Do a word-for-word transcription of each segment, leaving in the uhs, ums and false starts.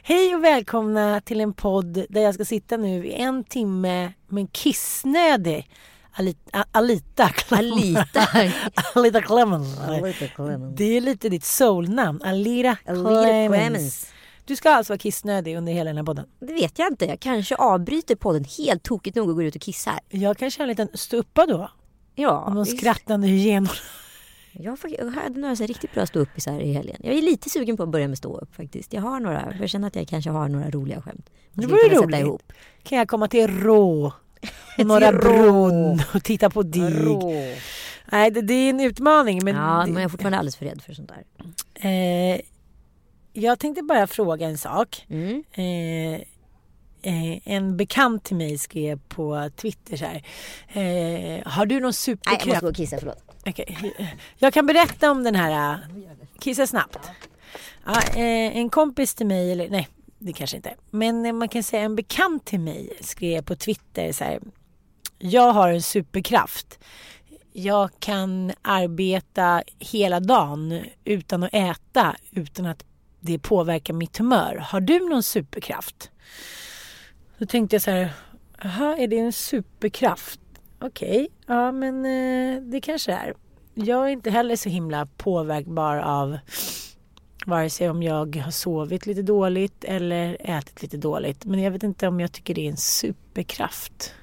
Hej och välkomna till en podd där jag ska sitta nu i en timme med en kissnödig Alita Alita Alita Alita Clemens. Alita Clemens. Det är lite ditt soulnamn, Alita, Alita Clemens. Clemens. Du ska alltså vara kissnödig under hela den här podden. Det vet jag inte. Jag kanske avbryter podden helt tokigt nog och går ut och kissar. Jag kanske har en liten ståuppa då. Ja. Om de skrattande hyenor. Jag, jag hade några så riktigt bra ståuppisar i helgen. Jag är lite sugen på att börja med ståupp faktiskt. Jag har några, jag känner att jag kanske har några roliga skämt. Det var ju roligt. Ihop. Kan jag komma till Rå och Norra Bron och titta på dig? Nej, det, det är en utmaning. Men ja, det, men jag är fortfarande alldeles för rädd för sånt där. Eh, jag tänkte bara fråga en sak. Mm. Eh, eh, en bekant till mig skrev på Twitter så här. Eh, har du någon superkraft? Nej, jag måste gå och kissa, förlåt. Okay. Jag kan berätta om den här. Kissa snabbt. Ja, eh, en kompis till mig, eller nej, det kanske inte. Men man kan säga en bekant till mig skrev på Twitter så här. Jag har en superkraft. Jag kan arbeta hela dagen utan att äta, utan att det påverkar mitt humör. Har du någon superkraft? Då tänkte jag så här, aha, är det en superkraft? Okej, okay, ja men eh, det kanske är. Jag är inte heller så himla påverkbar av vare sig om jag har sovit lite dåligt eller ätit lite dåligt. Men jag vet inte om jag tycker det är en superkraft.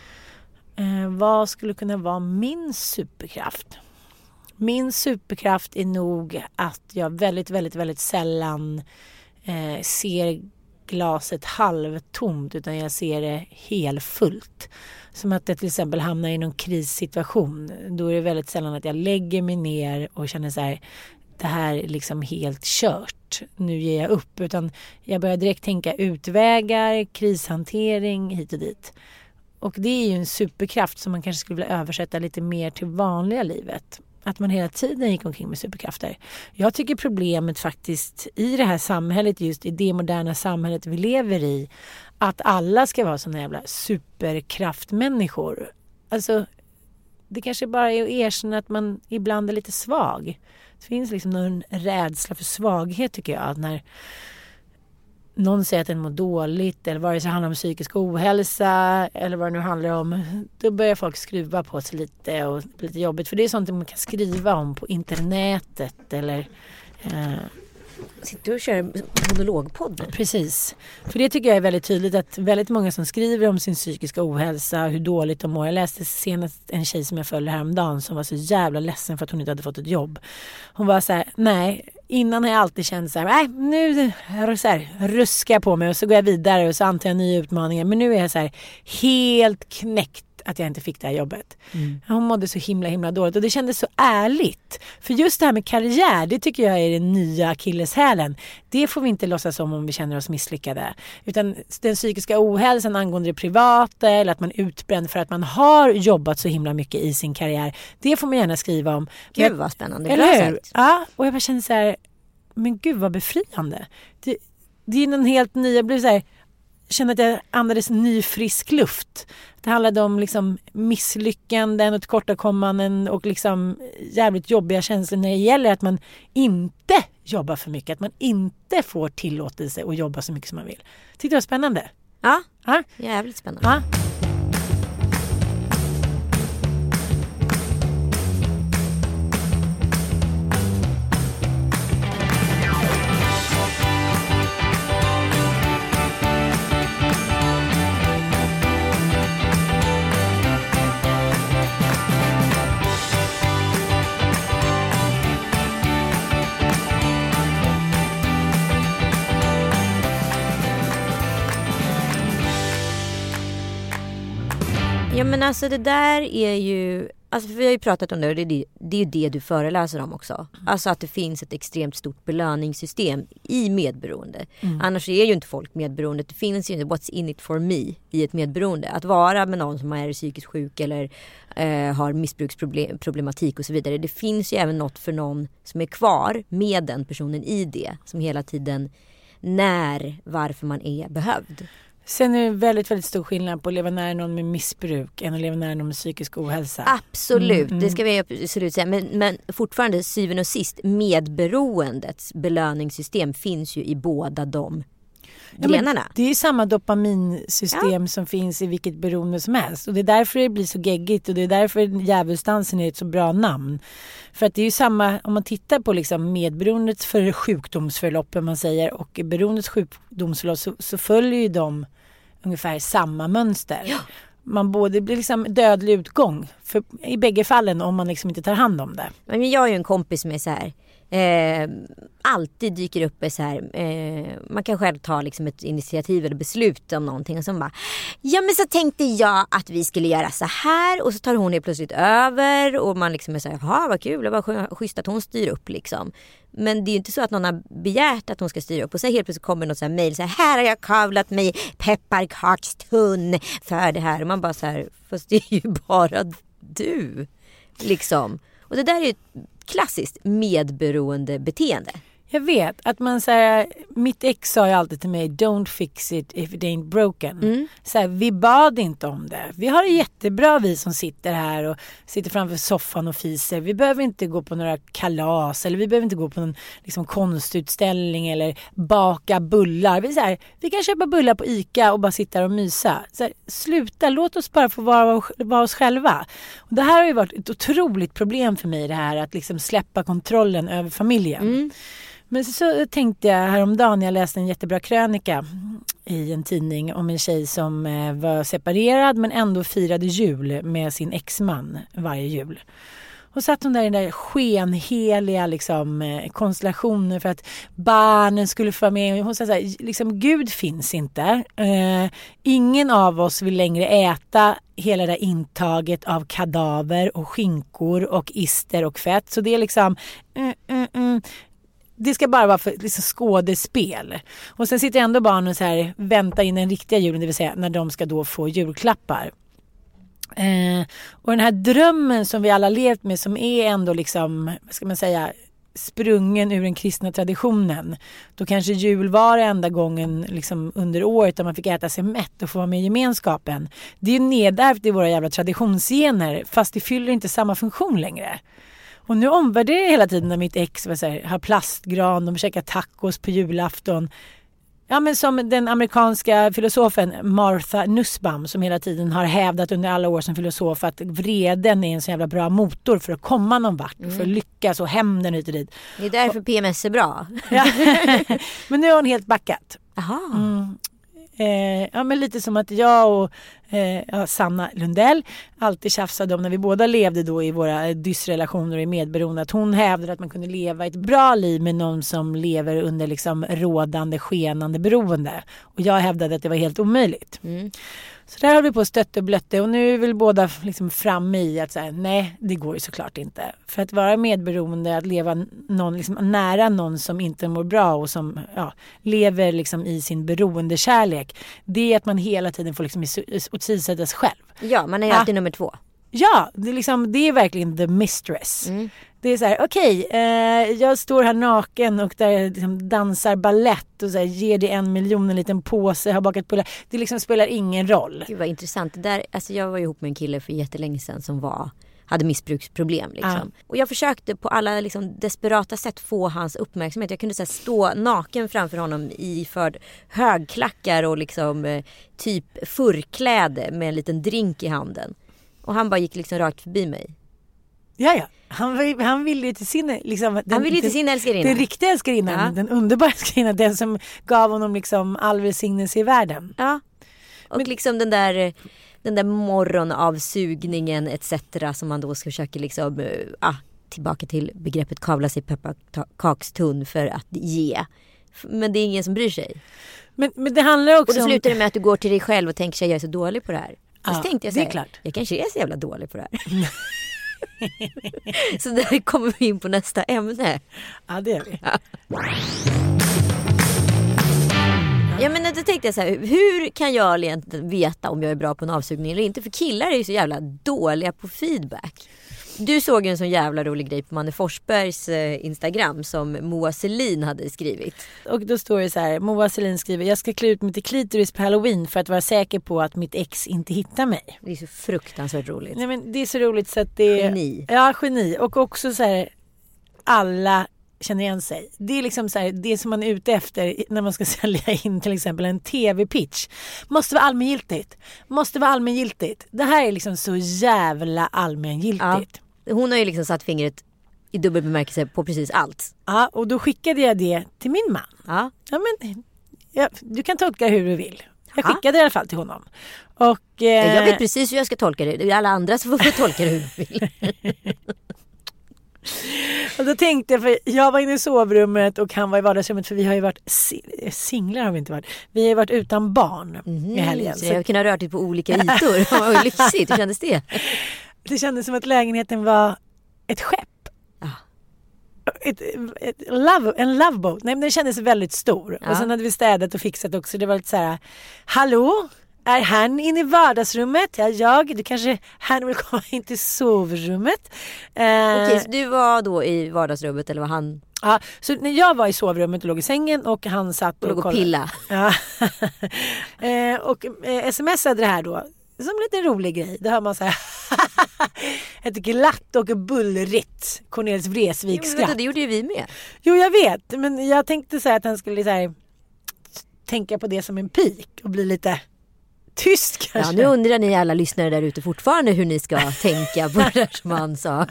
Eh, vad skulle kunna vara min superkraft? Min superkraft är nog att jag väldigt, väldigt, väldigt sällan eh, ser glaset halvtomt, utan jag ser det helfullt. Som att jag till exempel hamnar i någon krissituation. Då är det väldigt sällan att jag lägger mig ner och känner så här, det här är liksom helt kört. Nu ger jag upp. Utan jag börjar direkt tänka utvägar, krishantering hit och dit. Och det är ju en superkraft som man kanske skulle vilja översätta lite mer till vanliga livet. Att man hela tiden gick omkring med superkrafter. Jag tycker problemet faktiskt i det här samhället, just i det moderna samhället vi lever i, att alla ska vara såna jävla superkraftmänniskor. Alltså, det kanske bara är att erkänna att man ibland är lite svag. Det finns liksom någon rädsla för svaghet, tycker jag. Att när någon säger att den mår dåligt, eller vare sig det handlar om psykisk ohälsa eller vad det nu handlar om, då börjar folk skruva på sig lite och det blir lite jobbigt. För det är sånt man kan skriva om på internetet eller eh, sitter du och kör monologpodd? Precis. För det tycker jag är väldigt tydligt att väldigt många som skriver om sin psykiska ohälsa, hur dåligt de mår. Jag läste senast en tjej som jag följde häromdagen som var så jävla ledsen för att hon inte hade fått ett jobb. Hon var så här, nej, innan har jag alltid känt så här, nej, nu så här, ruskar jag på mig och så går jag vidare och så antar jag nya utmaningar. Men nu är jag så här helt knäckt att jag inte fick det här jobbet. Mm. Hon mådde så himla himla dåligt och det kändes så ärligt. För just det här med karriär, det tycker jag är den nya akilleshälen. Det får vi inte låtsas om om vi känner oss misslyckade. Utan den psykiska ohälsan angående det privata eller att man är utbränd för att man har jobbat så himla mycket i sin karriär. Det får man gärna skriva om. Gud vad spännande. Eller hur? Ja, och jag bara känner så här, men gud vad befriande. Det, det är en helt ny, jag blir så här, känner att jag andades ny frisk luft. Det handlade om liksom misslyckanden och tillkortakommanden och liksom jävligt jobbiga känslor när det gäller att man inte jobbar för mycket. Att man inte får tillåtelse att jobba så mycket som man vill. Tyckte det var spännande? Ja, ja? Jävligt spännande. Ja. Ja, men alltså det där är ju, alltså vi har ju pratat om det och det är, det, det är ju det du föreläser om också. Alltså att det finns ett extremt stort belöningssystem i medberoende. Mm. Annars är ju inte folk medberoende. Det finns ju inte what's in it for me i ett medberoende. Att vara med någon som är psykiskt sjuk eller eh, har missbruksproblematik och så vidare. Det finns ju även något för någon som är kvar med den personen i det. Som hela tiden när, varför man är behövd. Sen är det väldigt, väldigt stor skillnad på att leva nära någon med missbruk än att leva nära någon med psykisk ohälsa. Absolut, mm, det ska vi absolut säga. Men, men fortfarande syvende och sist, medberoendets belöningssystem finns ju i båda de grenarna. Ja, det är samma dopaminsystem ja. som finns i vilket beroende som helst. Och det är därför det blir så geggigt och det är därför djävulsdansen är ett så bra namn. För att det är ju samma, om man tittar på liksom medberoendets för sjukdomsförlopp, man säger, och beroendets sjukdomsförlopp, så, så följer ju de ungefär samma mönster. Ja. Man både blir liksom dödlig utgång för, i bägge fallen om man liksom inte tar hand om det. Men jag är ju en kompis med så här eh, alltid dyker upp så här eh, man kan själv ta liksom ett initiativ eller beslut om någonting och så bara, ja men så tänkte jag att vi skulle göra så här och så tar hon det plötsligt över och man liksom är så här, jaha vad kul, det var schysst att hon styr upp liksom. Men det är ju inte så att någon har begärt att hon ska styra upp och så helt plötsligt kommer något så här mejl så här, här har jag kavlat mig pepparkakstunn för det här och man bara så här, fast det är ju bara du liksom. Och det där är ju ett klassiskt medberoende beteende. Jag vet att man säger, mitt ex sa ju alltid till mig, don't fix it if it ain't broken. Mm. Så här, vi bad inte om det. Vi har det jättebra vi som sitter här och sitter framför soffan och fiser. Vi behöver inte gå på några kalas eller vi behöver inte gå på någon liksom, konstutställning eller baka bullar. Vi, så här, vi kan köpa bullar på ICA och bara sitta och mysa. Så här, sluta, låt oss bara få vara, vara oss själva. Och det här har ju varit ett otroligt problem för mig, det här att liksom släppa kontrollen över familjen. Mm. Men så, så tänkte jag häromdagen, jag läste en jättebra krönika i en tidning om en tjej som eh, var separerad men ändå firade jul med sin exman varje jul. Och satt hon där i den där skenheliga liksom, eh, konstellationen för att barnen skulle få vara med. Hon sa så här, liksom, Gud finns inte. Eh, ingen av oss vill längre äta hela det där intaget av kadaver och skinkor och ister och fett. Så det är liksom... Mm, mm, mm. Det ska bara vara för liksom skådespel. Och sen sitter ändå barnen så här, vänta in den riktiga julen, det vill säga när de ska då få julklappar. Eh, och den här drömmen som vi alla levt med, som är ändå liksom, vad ska man säga, sprungen ur den kristna traditionen. Då kanske jul var enda gången liksom under året där man fick äta sig mätt och få vara med i gemenskapen. Det är ju nedärvt i våra jävla traditionsgener, fast det fyller inte samma funktion längre. Och nu omvärderar jag hela tiden när mitt ex vad säger, har plastgran, de käkar tacos på julafton. Ja, men som den amerikanska filosofen Martha Nussbaum som hela tiden har hävdat under alla år som filosof att vreden är en så jävla bra motor för att komma någon vart, mm. för att lyckas och hämnden hit och dit. Det är därför och, P M S är bra. Ja. Men nu har hon helt backat. Aha. Mm. Eh, ja, men lite som att jag och eh, ja, Sanna Lundell alltid tjafsade om när vi båda levde då i våra dysrelationer och i medberoende, att hon hävdade att man kunde leva ett bra liv med någon som lever under liksom rådande, skenande beroende. Och jag hävdade att det var helt omöjligt. Mm. Så där har vi på stött och blötte och nu är väl båda liksom framme i att säga nej, det går ju såklart inte. För att vara medberoende, att leva någon, liksom, nära någon som inte mår bra och som ja, lever liksom i sin beroendekärlek, det är att man hela tiden får liksom åtsidsätta sig själv. Ja, man är alltid ah. nummer två. Ja, det är, liksom, det är verkligen the mistress. Mm. Det är så här, okej, okay, eh, jag står här naken och där liksom dansar ballett och så här, ger det en miljon en liten påse, har bakat bullar. Det liksom spelar ingen roll. Gud vad intressant. Det där, alltså jag var ihop med en kille för jättelänge sedan som var, hade missbruksproblem. Liksom. Ah. Och jag försökte på alla liksom, desperata sätt få hans uppmärksamhet. Jag kunde så här, stå naken framför honom i för högklackar och liksom, eh, typ förkläde med en liten drink i handen. Och han bara gick liksom rakt förbi mig. Ja, ja. Han, han ville ju till sin... Liksom, den, han ville ju till sin älskarinna. Den riktiga älskarinnan. Ja. Den underbara älskarinnan. Den som gav honom liksom all välsignelse i världen. Ja. Och Men, liksom den där... Den där morgonavsugningen et cetera som man då ska försöka liksom... Ah, tillbaka till begreppet kavla sig pepparkakstunn för att ge. Men det är ingen som bryr sig. Men, men det handlar också Och då slutar det med att du går till dig själv och tänker sig jag är så dålig på det här. Ja, så tänkte jag så här, det är klart. Jag kanske är så jävla dålig på det här. Så där kommer vi in på nästa ämne. Ja, det är vi. Ja, ja men då tänkte jag så här, hur kan jag egentligen veta om jag är bra på en avsugning eller inte? För killar är ju så jävla dåliga på feedback. Du såg en sån jävla rolig grej på Manne Forsbergs eh, Instagram som Moa Selin hade skrivit. Och då står det så här, Moa Selin skriver, jag ska klä ut mig till klitoris på Halloween för att vara säker på att mitt ex inte hittar mig. Det är så fruktansvärt roligt. Nej, men det är så roligt så att det är... Geni. Ja, geni. Och också så här, alla känner igen sig. Det är liksom så här, det som man är ute efter när man ska sälja in till exempel en tv-pitch. Måste vara allmängiltigt. Måste vara allmängiltigt. Det här är liksom så jävla allmängiltigt. Ja. Hon har ju liksom satt fingret i dubbel bemärkelse på precis allt. Ja, och då skickade jag det till min man. Ja. Ja, men, ja, du kan tolka hur du vill. Jag skickade det i alla fall till honom. Och, eh... jag vet precis hur jag ska tolka det. Det är alla andra som får tolka det hur de vill. Och då tänkte jag, för jag var inne i sovrummet och han var i vardagsrummet, för vi har ju varit singlar har vi inte varit. Vi har ju varit utan barn mm, i helgen. Så jag kunde ha rört det på olika ytor. Vad lyxigt, hur kändes det? Det kändes som att lägenheten var ett skepp. Ah. Ett, ett love, en loveboat. Nej, men den kändes väldigt stor. Ja. Och sen hade vi städat och fixat också. Det var lite så här, hallå? Är han inne i vardagsrummet? Ja, jag. Du kanske han vill komma in till sovrummet. Eh, Okej, så du var då i vardagsrummet eller var han? Ja, så när jag var i sovrummet och låg i sängen och han satt och, och, och pilla. Ja. eh, och eh, smsade det här då. Som en liten rolig grej. Det hör man så här. Ett glatt och bullrigt Cornelis Vreeswijk skratt. Det gjorde ju vi med. Jo, jag vet. Men jag tänkte så här att han skulle så här, tänka på det som en pik och bli lite tyst kanske. Ja, nu undrar ni alla lyssnare där ute fortfarande hur ni ska tänka på det där som han sa.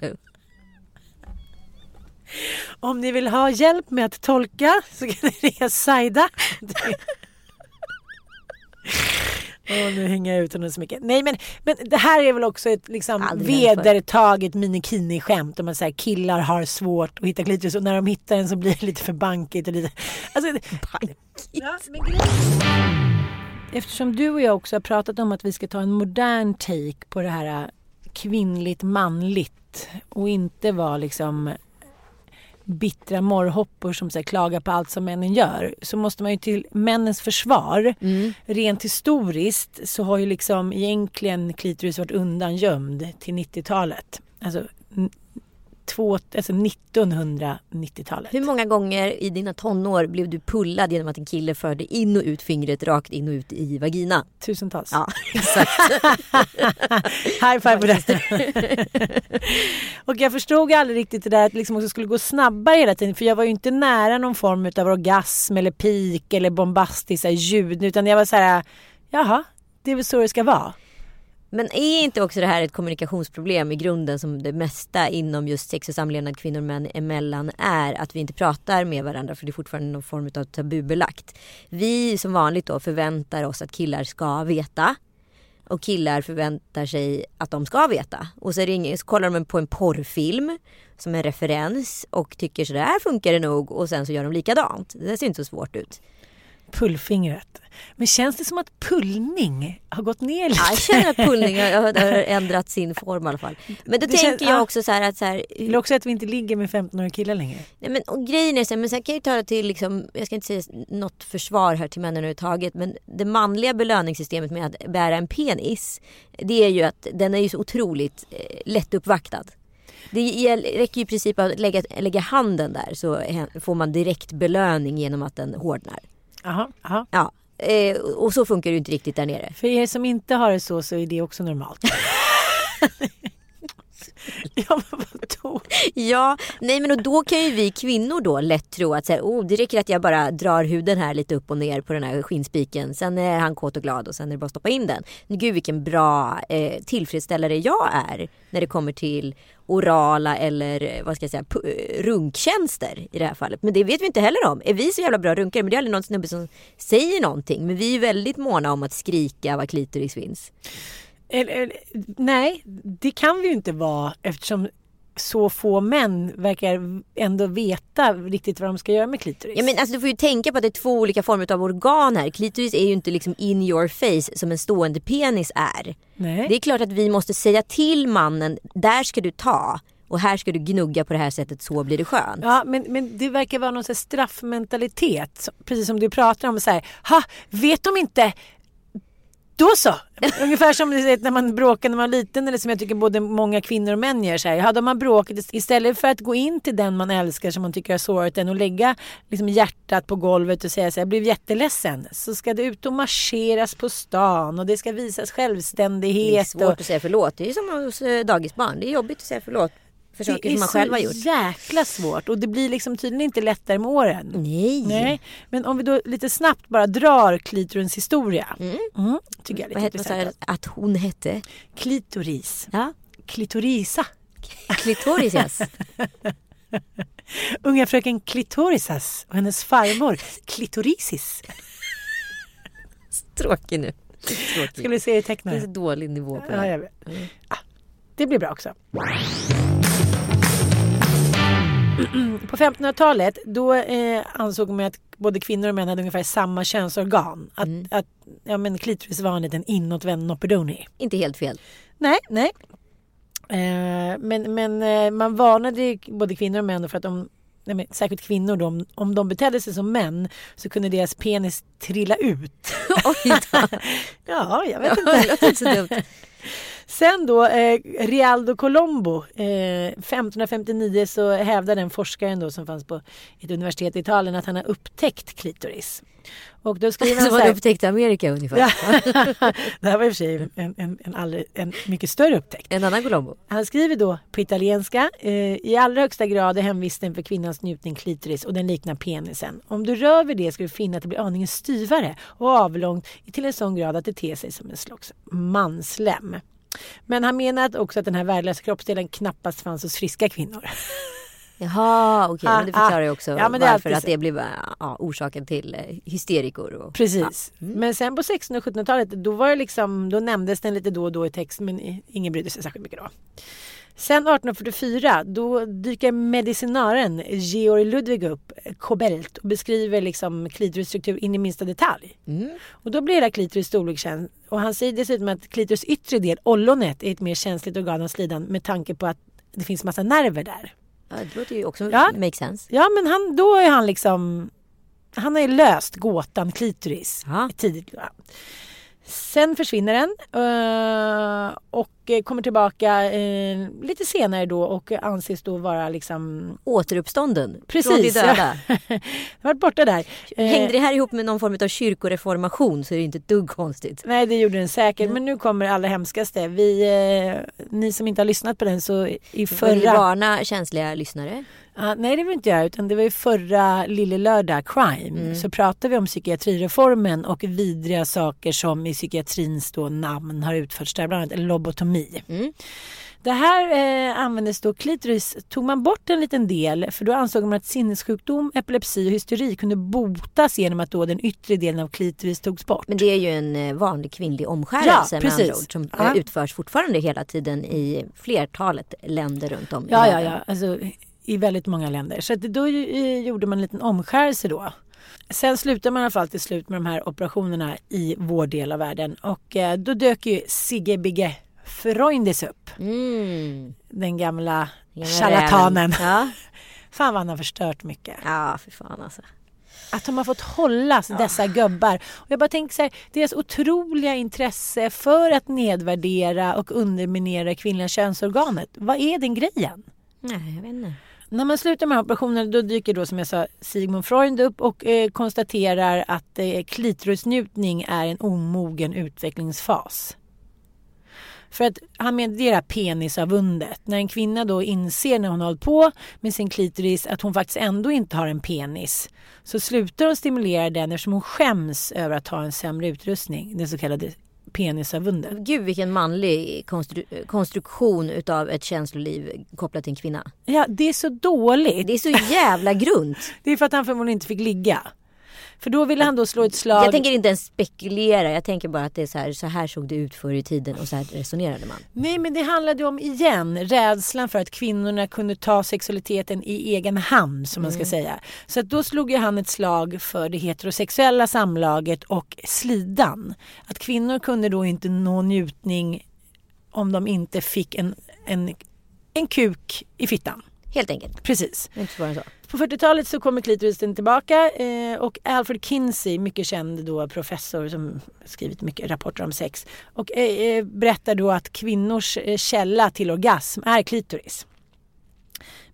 Om ni vill ha hjälp med att tolka så kan ni ringa Saida. Åh, nu hänger jag ut honom så mycket. Nej, men, men det här är väl också ett liksom vedertaget minikini-skämt om att säga killar har svårt att hitta klitoris och när de hittar den så blir det lite för bankigt och lite... Alltså, bankigt? Ja, men eftersom du och jag också har pratat om att vi ska ta en modern take på det här kvinnligt manligt och inte vara liksom bittra morrhoppor som så här, klagar på allt som männen gör, så måste man ju till männens försvar mm. rent historiskt så har ju liksom egentligen klitoris varit undangömd till nittiotalet. Alltså Två, alltså nittonhundranittiotalet. Hur många gånger i dina tonår blev du pullad genom att en kille förde in och ut fingret rakt in och ut i vagina? Tusentals. Ja, exakt. High five på det. Och jag förstod aldrig riktigt det där att liksom också skulle gå snabbare hela tiden. För jag var ju inte nära någon form av orgasm eller pik eller bombastiska ljud. Utan jag var så här, jaha, det är väl så det ska vara. Men är inte också det här ett kommunikationsproblem i grunden som det mesta inom just sex och samlevnad kvinnor och män emellan är att vi inte pratar med varandra för det är fortfarande någon form av tabubelagt. Vi som vanligt då förväntar oss att killar ska veta och killar förväntar sig att de ska veta. Och så, ringer, så kollar de på en porrfilm som en referens och tycker så där funkar det nog och sen så gör de likadant. Det ser inte så svårt ut. Pullfingret. Men känns det som att pullning har gått ner lite? Ja, jag känner att pullning har, har ändrat sin form i alla fall. Men då det tänker känns, jag också så här att så här, eller också att vi inte ligger med femton-åriga killar längre. Nej, men och grejen är så här, men sen kan jag ta det till liksom, jag ska inte säga något försvar här till männen överhuvudtaget, men det manliga belöningssystemet med att bära en penis, det är ju att den är ju så otroligt eh, lätt uppvaktad. Det räcker ju i princip att lägga, lägga handen där så får man direkt belöning genom att den hårdnar. Aha, aha. Ja, eh, och så funkar det ju inte riktigt där nere. För er som inte har det så, så är det också normalt. Ja, men vadå? Ja, nej men och då kan ju vi kvinnor då lätt tro att så här, oh, det räcker att jag bara drar huden här lite upp och ner på den här skinnspiken. Sen är han kåt och glad och sen är det bara att stoppa in den. Men gud vilken bra eh, tillfredsställare jag är när det kommer till orala eller vad ska jag säga p- runktjänster i det här fallet. Men det vet vi inte heller om. Är vi så jävla bra runkare? Men det är aldrig någon snubbe som säger någonting. Men vi är väldigt måna om att skrika vad klitoris finns. Eller, eller, nej, det kan vi ju inte vara eftersom så få män verkar ändå veta riktigt vad de ska göra med klitoris. Ja, men alltså, du får ju tänka på att det är två olika former av organ här. Klitoris är ju inte liksom in your face som en stående penis är. Nej. Det är klart att vi måste säga till mannen, där ska du ta och här ska du gnugga på det här sättet, så blir det skönt. Ja, men, men det verkar vara någon sån här straffmentalitet. Precis som du pratar om så här, ha, vet de inte... Då så. Ungefär som när man bråkar när man var liten, eller som jag tycker både många kvinnor och män gör så här. Hade man bråkat istället för att gå in till den man älskar som man tycker har sårat den och lägga liksom hjärtat på golvet och säga så här, jag blev jätteledsen, så ska det ut och marscheras på stan och det ska visas självständighet. Det är svårt och... att säga förlåt. Det är som hos dagisbarn. Det är jobbigt att säga förlåt för saker som man själv har gjort. Det är så jäkla svårt och det blir liksom tydligen inte lättare med åren. Nej. Nej. Men om vi då lite snabbt bara drar klitorins historia. Mm. Mm, tycker jag är lite Vad hette att hon hette? Klitoris. Ja. Klitorisa. Klitorisas. Unga fröken Klitorisas och hennes farmor Klitorisis. Tråkig nu. Tråkig. Skulle se i tecknare. Det är så dålig nivå på det. Ja, jag vet. Mm. Ah, det blir bra också. På femtonhundratalet då eh, ansåg man att både kvinnor och män hade ungefär samma könsorgan. Att, Mm. att ja, men klitoris var en liten inåtvänd noppedoni. Inte helt fel. Nej, nej. Eh, men men eh, man varnade både kvinnor och män för att de, nej, men, särskilt kvinnor då, om, om de betedde sig som män så kunde deras penis trilla ut. Oj då. Ja, jag vet Ja, inte. det låter inte så dumt. Sen då, eh, Rialdo Colombo, eh, femtonhundrafemtionio så hävdade den forskaren då som fanns på ett universitet i Italien att han har upptäckt klitoris. Och då skriver han Som så man här, upptäckte Amerika ungefär. ja, det här var i och för sig en, en, en, alldeles, en mycket större upptäckt. En annan Colombo. Han skriver då på italienska, eh, i allra högsta grad är hemvisten för kvinnans njutning klitoris och den liknar penisen. Om du rör vid det ska du finna att det blir aningen styvare och avlångt till en sån grad att det ter sig som en slags manslem. Men han menar också att den här värdelösa kroppsdelen knappast fanns hos friska kvinnor. Jaha, okej. Okay. Ah, men det förklarar ju ah. också Ja, men det är varför alltid att så. det blir ja, orsaken till eh, hysterikor. Och, Precis. Ja. Mm. Men sen på sextonhundra- och sjuttonhundratalet då var det liksom, då nämndes den lite då och då i text men ingen brydde sig särskilt mycket då. Sen arton fyrtiofyra då dyker medicinaren Georg Ludwig upp, Kobelt, och beskriver liksom klitoris struktur in i minsta detalj. Mm. Och då blir hela klitoris storlek känd. Och han säger dessutom att klitoris yttre del, ollonet, är ett mer känsligt organ av slidan med tanke på att det finns massa nerver där. Ja, det låter ju också Ja. make sense. Ja, men han, då är han liksom, han har ju löst gåtan klitoris Ja. tidigt. Ja. Sen försvinner den uh, och kommer tillbaka uh, lite senare då och anses då vara liksom Återuppstånden. precis, Från de döda. Ja. Jag har varit borta där. Hängde det här ihop med någon form av kyrkoreformation så är det inte ett dugg konstigt. Nej, det gjorde den säkert. Mm. Men nu kommer allra hemskaste. Vi, eh, ni som inte har lyssnat på den så i Vill förra... varna känsliga lyssnare. Ah, nej, det var inte jag, utan det var ju förra Lille Lördag Crime. Mm. Så pratade vi om psykiatrireformen och vidriga saker som i psykiatrins då namn har utförts där, bland annat lobotomi. Mm. Det här eh, användes då, klitoris tog man bort en liten del för då ansåg man att sinnessjukdom, epilepsi och hysteri kunde botas genom att då den yttre delen av klitoris togs bort. Men det är ju en eh, vanlig kvinnlig omskärelse Ja, med andra precis. ord, som Ja. eh, utförs fortfarande hela tiden i flertalet länder runt om i Ja, ja, världen. ja. Alltså, i väldigt många länder. Så att då eh, gjorde man en liten omskärelse då. Sen slutade man i alla fall till slut med de här operationerna i vår del av världen. Och eh, då dök ju Sigge Bigge Freundis upp. Mm. Den gamla Gamla charlatanen. räven. Ja. Fan vad han har förstört mycket. Ja, för fan alltså. Att de har fått hålla dessa gubbar. Och jag bara tänker så här, deras otroliga intresse för att nedvärdera och underminera kvinnliga könsorganet. Vad är den grejen? Nej, jag vet inte. När man slutar med operationen då dyker då som jag sa Sigmund Freud upp och eh, konstaterar att eh, klitorisnjutning är en omogen utvecklingsfas. För att han meddelar penisavundet. När en kvinna då inser när hon har hållit på med sin klitoris att hon faktiskt ändå inte har en penis så slutar hon stimulera den eftersom hon skäms över att ha en sämre utrustning. Den så kallade penisavundet. Gud, vilken manlig konstru- konstruktion utav ett känsloliv kopplat till en kvinna. Ja, det är så dåligt. Det är så jävla grunt. Det är för att han förmodligen inte fick ligga. För då ville han då slå ett slag. Jag tänker inte ens spekulera. Jag tänker bara att det är så här, så här såg det ut förr i tiden och så här resonerade man. Nej, men det handlade om igen rädslan för att kvinnorna kunde ta sexualiteten i egen hand som man ska Mm. säga. Så att då slog ju han ett slag för det heterosexuella samlaget och slidan. Att kvinnor kunde då inte nå njutning om de inte fick en, en, en kuk i fittan. Helt enkelt. Precis. Inte svårare än så. På fyrtiotalet så kommer klitorisen tillbaka eh, och Alfred Kinsey, mycket känd då professor som skrivit mycket rapporter om sex och eh, berättar då att kvinnors eh, källa till orgasm är klitoris.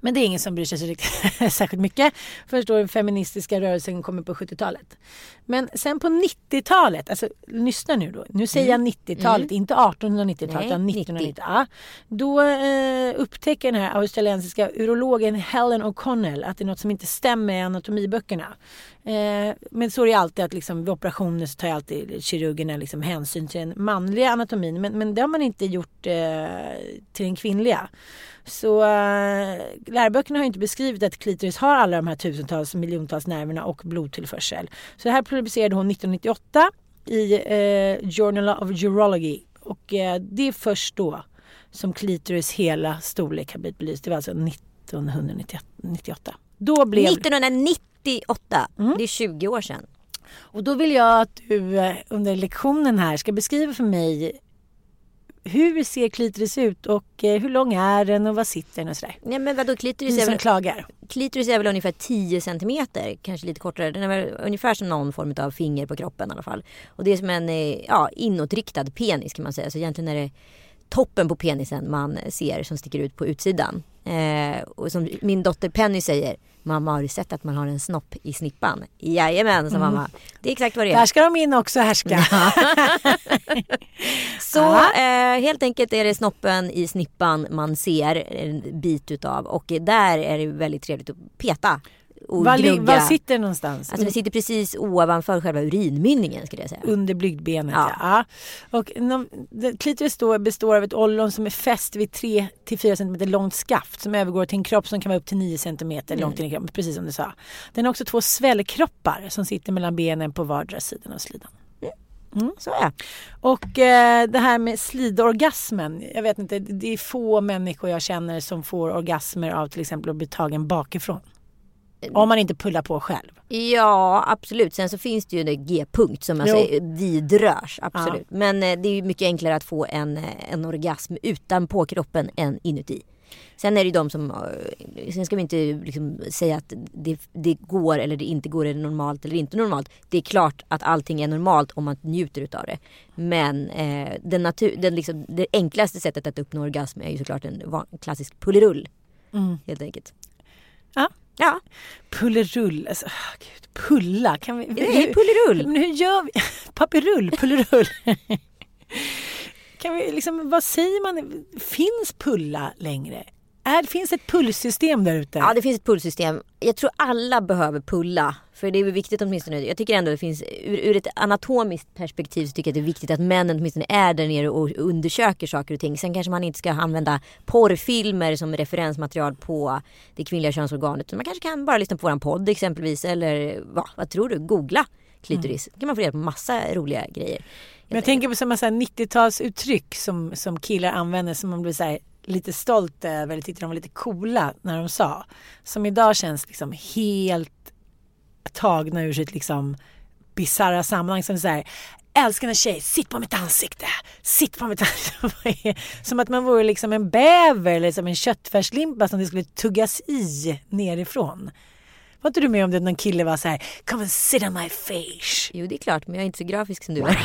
Men det är ingen som bryr sig så riktigt särskilt mycket. Först då den feministiska rörelsen kommer på sjuttiotalet. Men sen på nittiotalet, alltså lyssna nu då. Nu säger jag nittiotalet, mm. inte artonhundranittiotalet utan nittonhundranittio. Ja, då eh, upptäcker den här australiensiska urologen Helen O'Connell att det är något som inte stämmer i anatomiböckerna. Eh, men så är det alltid att liksom, vid operationer så tar alltid kirurgerna liksom, hänsyn till den manliga anatomin. Men, men det har man inte gjort eh, till den kvinnliga. Så äh, läroböckerna har inte beskrivit att klitoris har alla de här tusentals, miljontals nerverna och blodtillförsel. Så det här publicerade hon nittonhundranittioåtta i äh, Journal of Urology. Och äh, det är först då som klitoris hela storlek har blivit belyst. Det var alltså nittonhundranittioåtta. Då blev... nittonhundranittioåtta, mm. Det är tjugo år sedan. Och då vill jag att du äh, under lektionen här ska beskriva för mig hur ser klitoris ut och eh, hur lång är den och vad sitter den och sådär. Nej, men vadå, klitoris är väl, klagar. Klitoris är väl ungefär tio centimeter, kanske lite kortare. Den är väl ungefär som någon form av finger på kroppen i alla fall. Och det är som en ja, inåtriktad penis kan man säga. Så egentligen är det toppen på penisen man ser som sticker ut på utsidan. Eh, och som min dotter Penny säger, mamma, har du sett att man har en snopp i snippan? Jajamän, sa mamma. Det är exakt vad det är. Där ska de in också härska. Så eh, helt enkelt är det snoppen i snippan man ser en bit utav. Och där är det väldigt trevligt att peta. Var, var sitter det någonstans? Alltså det sitter precis ovanför själva urinmynningen, skulle jag säga. Under blygdbenet, ja. ja. Och klitoris då består av ett ollon som är fäst vid tre till fyra centimeter långt skaft som övergår till en kropp som kan vara upp till nio centimeter mm. långt in i kroppen, precis som du sa. Den har också två svällkroppar som sitter mellan benen på vardera sidan av slidan. Mm, så är. Och eh, det här med slidorgasmen, jag vet inte, det är få människor jag känner som får orgasmer av till exempel att bli tagen bakifrån. Om man inte pullar på själv. Ja, absolut. Sen så finns det ju en G-punkt som alltså vidrörs, absolut. Ja. Men eh, det är ju mycket enklare att få en, en orgasm utanpå kroppen än inuti. Sen är det ju de som, sen ska vi inte liksom säga att det, det går eller det inte går, är det normalt eller inte normalt. Det är klart att allting är normalt om man njuter utav det. Men eh, den natur, den liksom, det enklaste sättet att uppnå orgasm är ju såklart en klassisk pullerull. Mm. Helt enkelt. Ja. Ja. Pullerull, alltså, oh, Gud, pulla. Kan vi, det är pullerull. Men hur gör vi? Papperull, pullerull. Kan vi liksom, vad säger man? Finns pulla längre? Är, finns det ett pullsystem där ute? Ja, det finns ett pullsystem. Jag tror alla behöver pulla. För det är viktigt åtminstone. Jag tycker ändå det finns, ur, ur ett anatomiskt perspektiv så tycker jag att det är viktigt att männen åtminstone är där nere och undersöker saker och ting. Sen kanske man inte ska använda porrfilmer som referensmaterial på det kvinnliga könsorganet. Man kanske kan bara lyssna på våran podd exempelvis. Eller va, vad tror du? Googla klitoris. Mm. Kan man få reda på massa roliga grejer. Men jag tänker på samma så här nittiotalsuttryck som, som killar använder som man blir så här lite stolt över eller tyckte de var lite coola när de sa. Som idag känns liksom helt tagna ur sitt liksom bizarra sammanhang som så här, älskar en tjej, sitt på mitt ansikte, sitt på mitt ansikte. Som att man vore liksom en bäver eller som en köttfärslimpa som det skulle tuggas i nerifrån. Var inte du med om det någon kille var så här, come and sit on my face? Jo, det är klart, men jag är inte så grafisk som du är.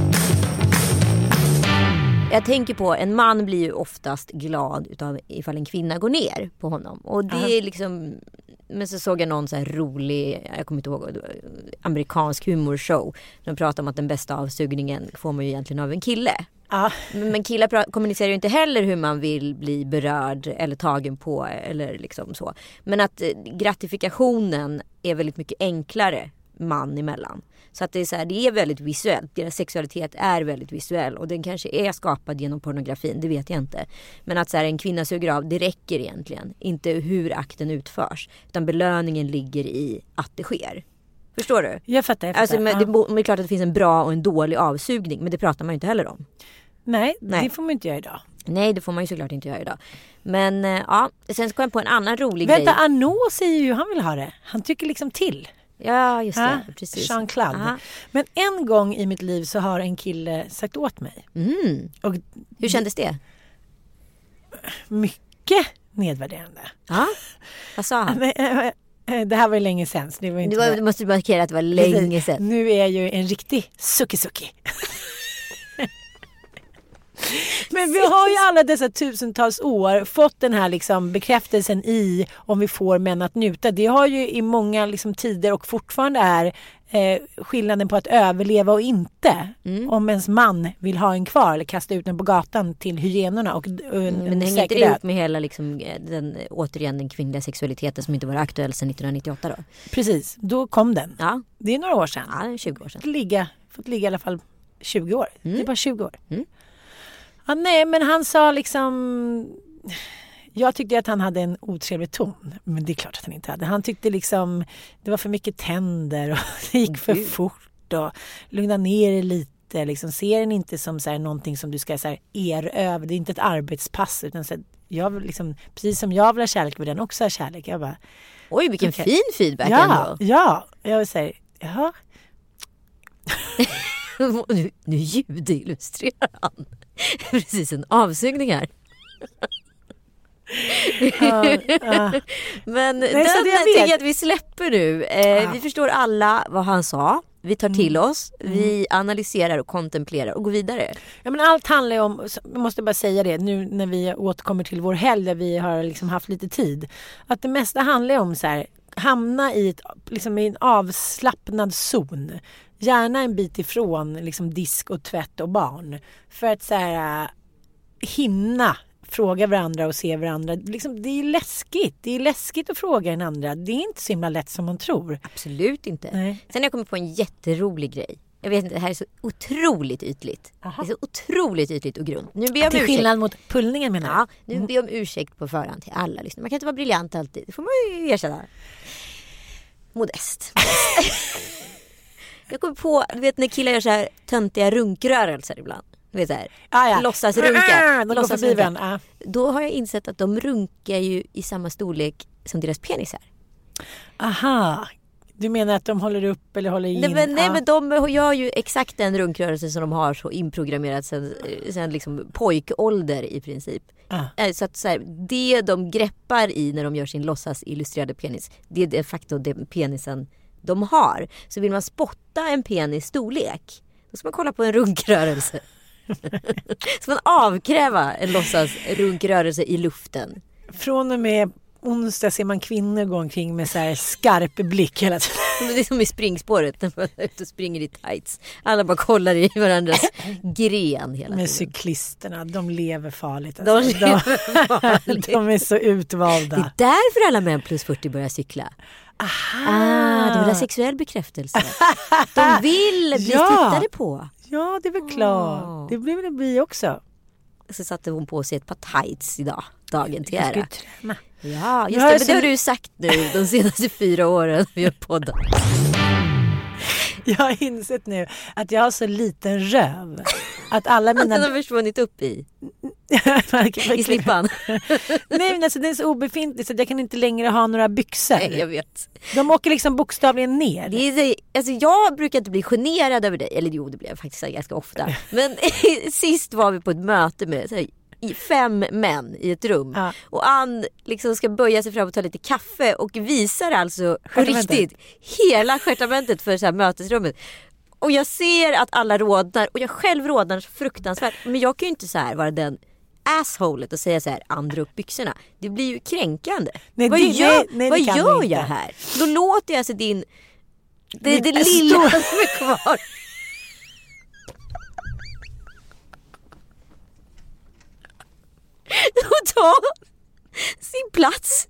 Jag tänker på, en man blir ju oftast glad utav ifall en kvinna går ner på honom. Och det uh-huh. är liksom, men så såg jag någon så här rolig, jag kommer inte ihåg, amerikansk humorshow. De pratar om att den bästa avsugningen får man ju egentligen av en kille. Uh. Men killar pra- kommunicerar ju inte heller hur man vill bli berörd eller tagen på eller liksom så. Men att eh, gratifikationen är väldigt mycket enklare man emellan. Så att det är så här, det är väldigt visuellt. Deras sexualitet är väldigt visuell. Och den kanske är skapad genom pornografin, det vet jag inte. Men att så här, en kvinna suger av, det räcker egentligen. Inte hur akten utförs. Utan belöningen ligger i att det sker. Förstår du? Jag fattar, jag fattar. Alltså, men det, det är klart att det finns en bra och en dålig avsugning. Men det pratar man ju inte heller om. Nej, Nej. det får man inte göra idag. Nej, det får man ju såklart inte göra idag. Men ja, sen ska jag på en annan rolig Vänta, grej. Vänta, Arnaud säger ju hur han vill ha det. Han tycker liksom till. Ja, just det. Ha? Precis. Jean-Claude. Aha. Men en gång i mitt liv så har en kille sagt åt mig. Mm. Och hur kändes det? Mycket nedvärderande. Ja, vad sa han? Det här var ju länge sedan. Så det var inte du, var, du måste markera att det var länge sedan. Nu är jag ju en riktig suki-suki. Men vi har ju alla dessa tusentals år fått den här liksom bekräftelsen i om vi får män att njuta. Det har ju i många liksom tider och fortfarande är eh, skillnaden på att överleva och inte. Mm. Om ens man vill ha en kvar eller kasta ut den på gatan till hyenorna. Och, och, mm, men det hänger inte det ihop med hela liksom, den, återigen den kvinnliga sexualiteten som inte var aktuell sedan nittonhundranittioåtta då? Precis, då kom den. Ja. Det är några år sedan. Ja, tjugo år sedan. Fått ligga, fått ligga i alla fall tjugo år. Mm. Det är bara tjugo år. Mm. Ja, nej, men han sa liksom... Jag tyckte att han hade en otrevlig ton. Men det är klart att han inte hade. Han tyckte liksom... Det var för mycket tänder och det gick för mm. fort. Och lugna ner er lite. Liksom, ser den inte som så här, någonting som du ska så här, eröva. Det är inte ett arbetspass. Utan så här, jag, liksom, precis som jag vill ha kärlek vill den också ha kärlek. Jag bara... Oj, vilken okay. fin feedback ja, ändå. Ja, jag vill säga... Jaha. nu, nu ljudillustrerar han. Precis en avsugning här. uh, uh. Men Nej, den tycker jag att vi släpper nu. Eh, uh. Vi förstår alla vad han sa. Vi tar till mm. oss. Vi mm. analyserar och kontemplerar och går vidare. Ja, men allt handlar ju om, jag måste bara säga det nu när vi återkommer till vår helg där vi har liksom haft lite tid. Att det mesta handlar om så här, hamna i, ett, liksom i en avslappnad zon. Gärna en bit ifrån liksom disk och tvätt och barn. För att så här, hinna fråga varandra och se varandra. Liksom, det är läskigt. Det är läskigt att fråga en andra. Det är inte så himla lätt som man tror. Absolut inte. Nej. Sen har jag kommit på en jätterolig grej. Jag vet inte, det här är så otroligt ytligt. Aha. Det är så otroligt ytligt och grunt. Nu ber jag om till ursäkt. skillnad mot pullningen menar jag. Ja, nu mm. ber jag om ursäkt på förhand till alla lyssnare. Man kan inte vara briljant alltid. Det får man ju erkänna. Modest. Jag kommer på, du vet när killar gör så här töntiga runkrörelser ibland. Du vet så här, ah, ja. låtsas runka. Äh, låtsas runka. Ah. Då har jag insett att de runkar ju i samma storlek som deras penisar. Aha. Du menar att de håller upp eller håller in? Nej, men, nej, ah. men de gör ju exakt den runkrörelse som de har så inprogrammerat sen, sen liksom pojkålder i princip. Ah. Så att så här, det de greppar i när de gör sin låtsas illustrerade penis, det är de facto den penisen de har. Så vill man spotta en penis storlek, då ska man kolla på en runkrörelse. Så man avkräva en låtsas runkrörelse i luften. Från och med onsdag ser man kvinnor gå omkring med så här skarp blick hela tiden. Det är som i springspåret när man är ute och springer i tights. Alla bara kollar i varandras gren hela tiden. Men cyklisterna, de lever farligt. Alltså. De, lever farligt. De är så utvalda. Det är därför alla män plus fyrtio börjar cykla. Aha. Ah, de vill ha sexuell bekräftelse. De vill bli ja. tittade på. Ja, det är väl klart. Oh. Det blir väl vi också. Så satte hon på sig ett par tights idag, dagen till ära. Ja, just det, men det har du sagt nu de senaste fyra åren vi har poddat. Jag har insett nu att jag har så liten röv. Att alla mina... Att den har försvunnit upp i. I slippan. Nej, men alltså det är så obefintligt så att jag kan inte längre ha några byxor. Nej, jag vet. De åker liksom bokstavligen ner. Det är, alltså jag brukar inte bli generad över dig. Eller jo, det blir jag faktiskt ganska ofta. Men sist var vi på ett möte med så här, fem män i ett rum. Ja. Och Ann liksom ska böja sig fram och ta lite kaffe. Och visar alltså på riktigt hela stjärtamentet för så här mötesrummet. Och jag ser att alla rådnar. Och jag själv rådnar så fruktansvärt. Men jag kan ju inte så här vara den assholet och säga så här, andra upp byxorna. Det blir ju kränkande. Nej, vad det, gör, nej, nej, vad gör jag här? Då låter jag alltså din... Det är det lilla som är kvar. Och ta sin plats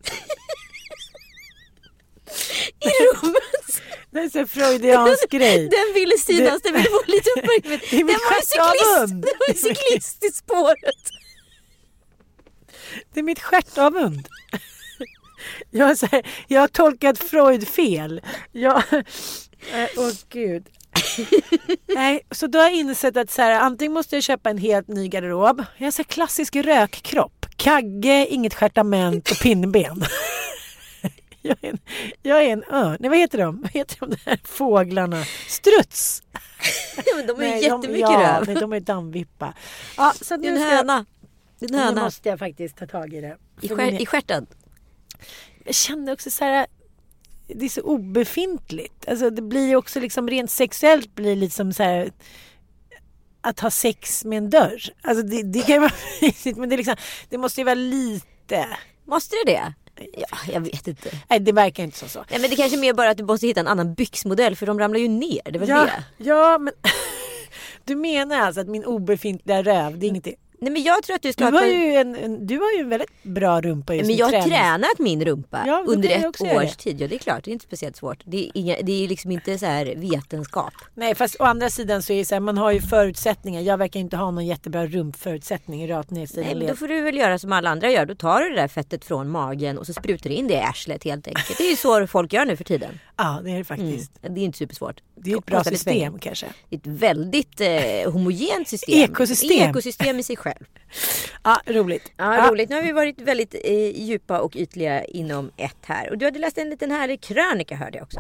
i rummet. Det är så freudiansk grej. Den ville synas, den ville få lite uppmärksamhet. Den var ju cyklist, det var ju cyklist i spåret. Det är mitt stjärtavund. Jag har, så här, jag har tolkat Freud fel. Jag, åh gud. Nej, så då har jag insett att så här, antingen måste jag köpa en helt ny garderob. Jag har så här klassisk rökkropp. Kagge, inget stjärtament och pinnben. Jag är en, jag är en örn. Nej, vad heter de? Vad heter de där fåglarna? Struts. Ja, men de är nej, jättemycket de, ja, röv. Nej, de är dammvippa. Ja, så det är en höna. Det är en höna. Nu måste jag faktiskt ta tag i det. I, skär, i skärten. Jag kände också så här, det är så obefintligt. Alltså det blir också liksom rent sexuellt blir lite som så här, att ha sex med en dörr. Alltså det, det kan ju vara mysigt, men det, är liksom, det måste ju vara lite... Måste det det? Ja, jag vet inte. Nej, det verkar inte så. så. Nej, men det kanske är mer bara att du måste hitta en annan byxmodell, för de ramlar ju ner, det är väl ja, det? Ja, men du menar alltså att min obefintliga röv, det är ingenting... Nej, men jag tror att du ska... Du har ju en, en, du har ju en väldigt bra rumpa just. Men jag har tränings... tränat min rumpa ja, under ett års tid. Ja, det är klart. Det är inte speciellt svårt. Det är, inga, det är liksom inte så här vetenskap. Nej, fast å andra sidan så är det så här, man har ju förutsättningar. Jag verkar inte ha någon jättebra rumpförutsättning i rakt ner. Nej, men då får du väl göra som alla andra gör. Då tar du det där fettet från magen och så sprutar du in det i arslet helt enkelt. Det är ju så folk gör nu för tiden. Ja, det är det faktiskt. Mm. Det är inte supersvårt. Det är ett bra system kanske. Det är ett väldigt eh, homogent system. Ekosystem. Ekosystem i sig själv. Ja, roligt. Ja, ja, roligt. Nu har vi varit väldigt eh, djupa och ytliga inom ett här. Och du hade läst en liten härlig krönika, hörde jag också.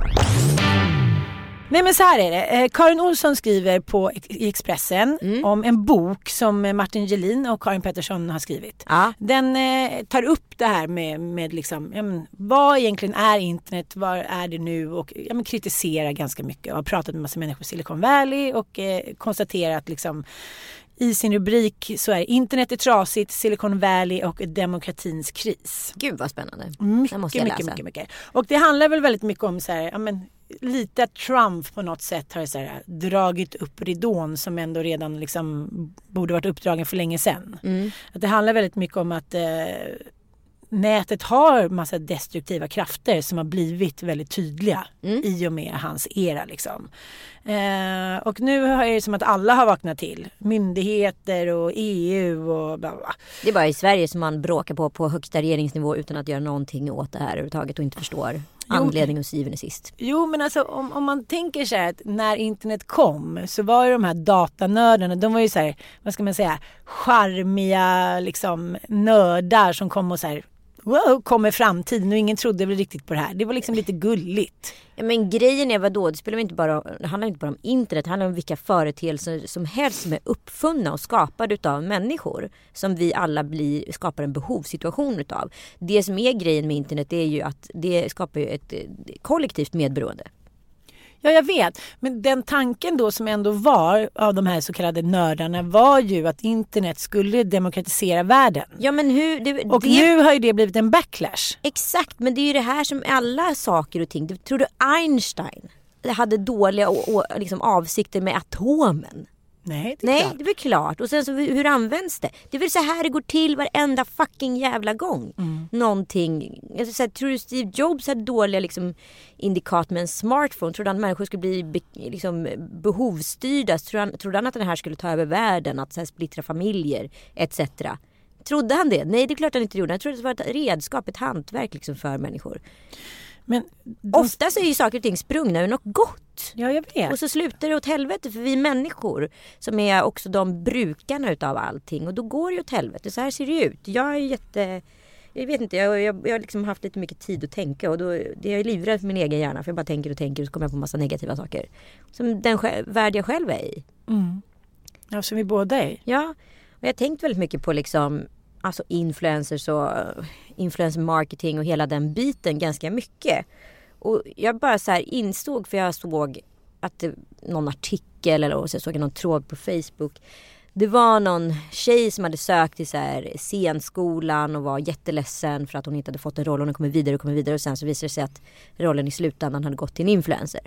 Nej, men så här är det. Eh, Karin Olsson skriver på i Expressen mm. om en bok som Martin Gelin och Karin Pettersson har skrivit. Ja. Den eh, tar upp det här med, med liksom, ja, men, vad egentligen är internet, vad är det nu, och ja, men, kritiserar ganska mycket och har pratat med en massa människor i Silicon Valley och eh, konstaterat liksom i sin rubrik så är internet är trasigt, Silicon Valley och demokratins kris. Gud vad spännande. Mycket, måste jag läsa. mycket, mycket, mycket. Och det handlar väl väldigt mycket om så här, ja men lite att Trump på något sätt har så här, dragit upp ridån som ändå redan liksom borde varit uppdragen för länge sedan. Mm. Att det handlar väldigt mycket om att eh, nätet har massa destruktiva krafter som har blivit väldigt tydliga mm. i och med hans era liksom. Eh, och nu är det som att alla har vaknat till. Myndigheter och E U och bla bla. Det är bara i Sverige som man bråkar på på högsta regeringsnivå utan att göra någonting åt det här överhuvudtaget och inte förstår anledning och syvende sist. Jo, men alltså om, om man tänker så här att när internet kom så var ju de här datanördarna, de var ju så här, vad ska man säga, charmiga liksom nördar som kom och så här, wow, kommer framtiden och ingen trodde väl riktigt på det här. Det var liksom lite gulligt. Ja, men grejen är vadå? Det spelar inte bara, det handlar inte bara om internet. Det handlar om vilka företeelser som helst som är uppfunna och skapade utav människor. Som vi alla blir, skapar en behovssituation utav. Det som är grejen med internet är ju att det skapar ju ett kollektivt medberoende. Ja, jag vet. Men den tanken då som ändå var av de här så kallade nördarna var ju att internet skulle demokratisera världen. Ja, men hur... Det, och det... nu har ju det blivit en backlash. Exakt, men det är ju det här som alla saker och ting. Tror du Einstein hade dåliga och, och, liksom avsikter med atomen? Nej, det är Nej, klart. det är väl klart. Och sen så hur används det? Det är väl så här det går till varenda fucking jävla gång. Mm. Någonting. Jag så här, tror du Steve Jobs hade dåliga liksom, indikat med en smartphone? Tror du att människor skulle bli be, liksom, behovsstyrda? Tror han, trodde han att den här skulle ta över världen? Att så här, splittra familjer, et cetera. Trodde han det? Nej, det är klart han inte gjorde. Han trodde att det var ett redskap, ett hantverk liksom, för människor. Men de... ofta så är ju saker och ting sprungna ur något gott. Ja, jag vet. Och så slutar det åt helvete för vi människor som är också de brukarna utav allting. Och då går det åt helvete. Så här ser det ut. Jag är jätte... Jag vet inte, jag, jag, jag har liksom haft lite mycket tid att tänka. Och då det är jag livrädd för min egen hjärna. För jag bara tänker och tänker och så kommer jag på massa negativa saker. Som den själv, värld jag själv är i. Mm. Ja, som vi båda är. Ja, och jag har tänkt väldigt mycket på liksom... Alltså influencers och influencer marketing och hela den biten ganska mycket. Och jag bara så här insåg, för jag såg att det, någon artikel eller så jag såg någon tråd på Facebook. Det var någon tjej som hade sökt till så här scenskolan och var jätteledsen för att hon inte hade fått en roll. Hon kommer vidare och kommer vidare och sen så visade det sig att rollen i slutändan hade gått till en influencer.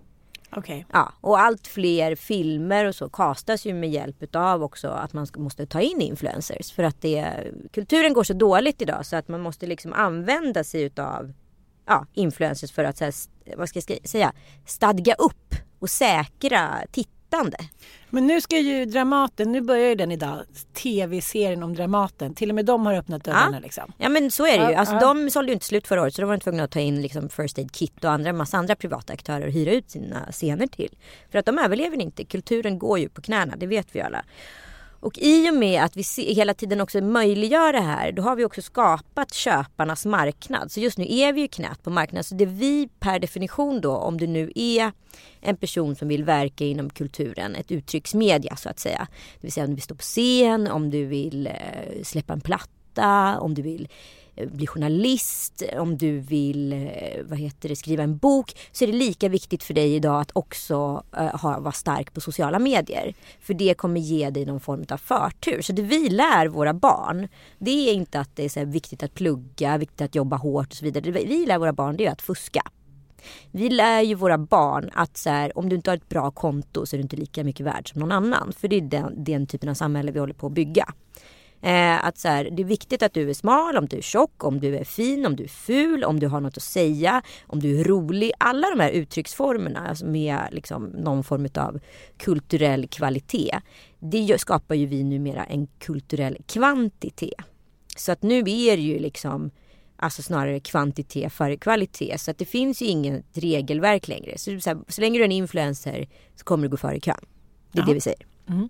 Okay. Ja, och allt fler filmer och så kastas ju med hjälp av också att man måste ta in influencers för att det, kulturen går så dåligt idag så att man måste liksom använda sig utav ja, influencers för att så här, vad ska jag säga, stadga upp och säkra tittande. Men nu ska ju Dramaten, nu börjar ju den idag, tv-serien om Dramaten. Till och med de har öppnat dörrarna ja. liksom. Ja, men så är det ju. Ja, alltså, ja. De sålde ju inte slut förra året så då var de tvungna att ta in liksom First Aid Kit och andra, massa andra privata aktörer och hyra ut sina scener till. För att de överlever inte. Kulturen går ju på knäna, det vet vi alla. Och i och med att vi hela tiden också möjliggör det här, då har vi också skapat köparnas marknad. Så just nu är vi ju knät på marknaden. Så det vi per definition då, om du nu är en person som vill verka inom kulturen, ett uttrycksmedia så att säga. Det vill säga om du vill stå på scen, om du vill eh, släppa en platta, om du vill bli journalist, om du vill vad heter det, skriva en bok, så är det lika viktigt för dig idag att också uh, ha, vara stark på sociala medier. För det kommer ge dig någon form av förtur. Så det vi lär våra barn, det är inte att det är så här viktigt att plugga, viktigt att jobba hårt och så vidare. Det vi lär våra barn, det är att fuska. Vi lär ju våra barn att så här, om du inte har ett bra konto så är du inte lika mycket värd som någon annan. För det är den, den typen av samhälle vi håller på att bygga. Eh, att så här, det är viktigt att du är smal, om du är tjock, om du är fin, om du är ful, om du har något att säga, om du är rolig. Alla de här uttrycksformerna alltså med liksom någon form av kulturell kvalitet, det skapar ju vi numera en kulturell kvantitet. Så att nu är det ju liksom alltså snarare kvantitet före kvalitet. Så att det finns ju inget regelverk längre. Så, så, här, så länge du är en influencer så kommer du gå före kön. Det är ja. det vi säger. Mm.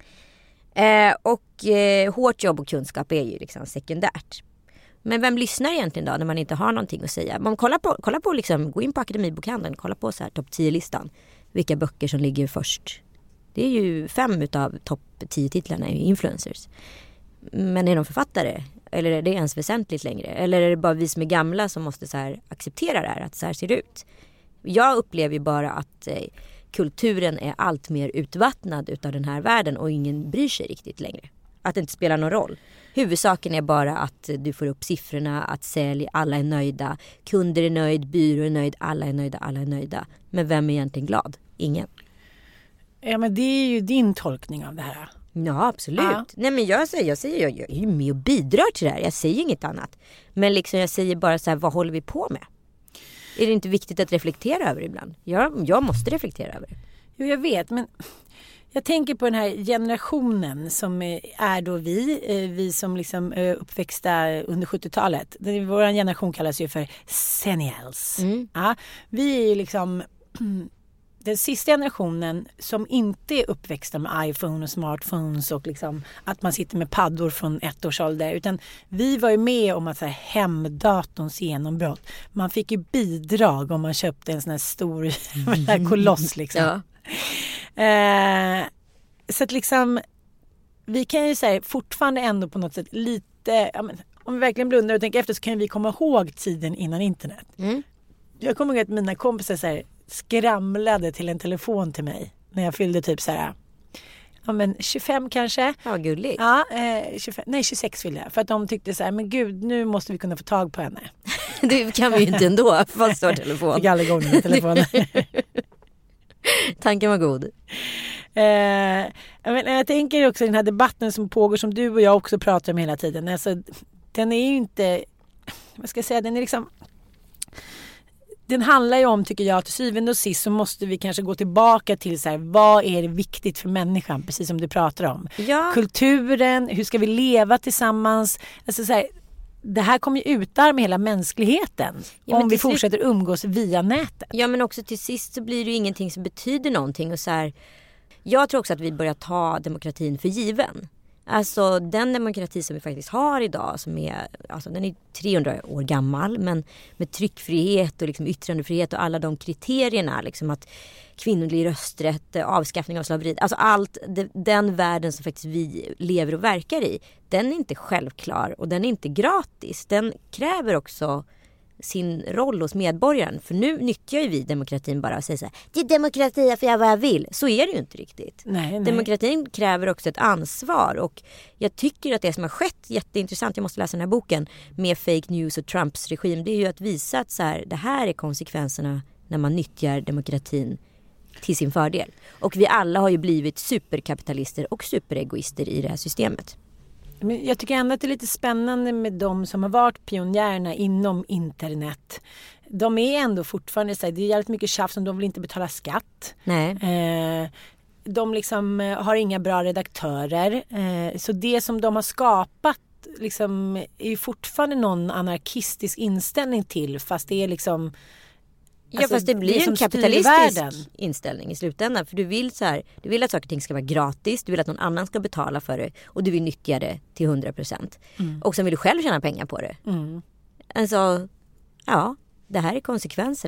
Eh, och eh, hårt jobb och kunskap är ju liksom sekundärt. Men vem lyssnar egentligen då när man inte har någonting att säga? Man kollar på, kollar på liksom, gå in på Akademibokhandeln, kolla på så här topp tio-listan. Vilka böcker som ligger först. Det är ju fem utav topp tio titlarna är ju influencers. Men är de författare? Eller är det ens väsentligt längre? Eller är det bara vi som är gamla som måste så här acceptera det här, att så här ser det ut? Jag upplever ju bara att eh, kulturen är allt mer utvattnad utav den här världen och ingen bryr sig riktigt längre. Att det inte spelar någon roll. Huvudsaken är bara att du får upp siffrorna, att sälj, alla är nöjda. Kunder är nöjd, byrå är nöjd, alla är nöjda, alla är nöjda. Men vem är egentligen glad? Ingen. Ja, men det är ju din tolkning av det här. Ja, absolut. Ja. Nej, men jag säger, jag säger, jag, jag är ju med och bidrar till det här. Jag säger inget annat. Men liksom jag säger bara så här, vad håller vi på med? Är det inte viktigt att reflektera över ibland? Jag, jag måste reflektera över det. Jo, jag vet, men jag tänker på den här generationen som är då vi, vi som liksom uppväxta under sjuttiotalet. Vår generation kallas ju för senials. Mm. Ja, vi är ju liksom den sista generationen som inte är uppväxta med iPhone och smartphones och liksom att man sitter med paddor från ett års ålder. Utan vi var ju med om att så här, hemdatorns genombrott. Man fick ju bidrag om man köpte en sån här stor koloss liksom. Ja. Eh, så att liksom vi kan ju säga fortfarande ändå på något sätt lite, ja, men, om vi verkligen blundar och tänker efter så kan vi komma ihåg tiden innan internet. Mm. Jag kommer ihåg att mina kompisar så här, skramlade till en telefon till mig när jag fyllde typ så här, ja men tjugofem kanske. Ja, gulligt. Ja, eh, tjugofem, nej tjugosex fyllde jag. För att de tyckte så här, men gud, nu måste vi kunna få tag på henne. Det kan vi ju inte ändå, fast står telefon. Fick aldrig igång den telefonen. Tanken var god. Eh, jag, men, jag tänker också den här debatten som pågår som du och jag också pratar om hela tiden. Alltså, den är ju inte, vad ska jag säga, den är liksom, den handlar ju om, tycker jag, till syvende och sist så måste vi kanske gå tillbaka till så här, vad är det viktigt för människan, precis som du pratar om. Ja. Kulturen, hur ska vi leva tillsammans? Alltså så här, det här kommer ju utarma hela mänskligheten ja, om vi fortsätter slut... umgås via nätet. Ja, men också till sist så blir det ju ingenting som betyder någonting. Och så här, jag tror också att vi börjar ta demokratin för given. Alltså den demokrati som vi faktiskt har idag, som är, alltså den är trehundra år gammal, men med tryckfrihet och liksom yttrandefrihet och alla de kriterierna, liksom att kvinnlig rösträtt, avskaffning av slaveri, alltså allt, det, den världen som faktiskt vi lever och verkar i, den är inte självklar och den är inte gratis. Den kräver också sin roll hos medborgaren. För nu nyttjar ju vi demokratin bara och säger så här, det är demokrati, jag får göra vad jag vill. Så är det ju inte riktigt. Nej, nej. Demokratin kräver också ett ansvar och jag tycker att det som har skett, jätteintressant, jag måste läsa den här boken, med fake news och Trumps regim, det är ju att visa att så här, det här är konsekvenserna när man nyttjar demokratin till sin fördel. Och vi alla har ju blivit superkapitalister och superegoister i det här systemet. Men jag tycker ändå att det är lite spännande med de som har varit pionjärerna inom internet. De är ändå fortfarande så här, det är jävligt mycket tjafs som de vill inte betala skatt. Nej. Eh, de liksom har inga bra redaktörer. Eh, så det som de har skapat liksom är ju fortfarande någon anarkistisk inställning till, fast det är liksom ja, alltså, fast det blir det en kapitalistisk inställning i slutändan. För du vill, så här, du vill att saker och ting ska vara gratis. Du vill att någon annan ska betala för det. Och du vill nyttja det till hundra procent. Mm. Och sen vill du själv tjäna pengar på det. Mm. Alltså, ja, det här är konsekvenserna.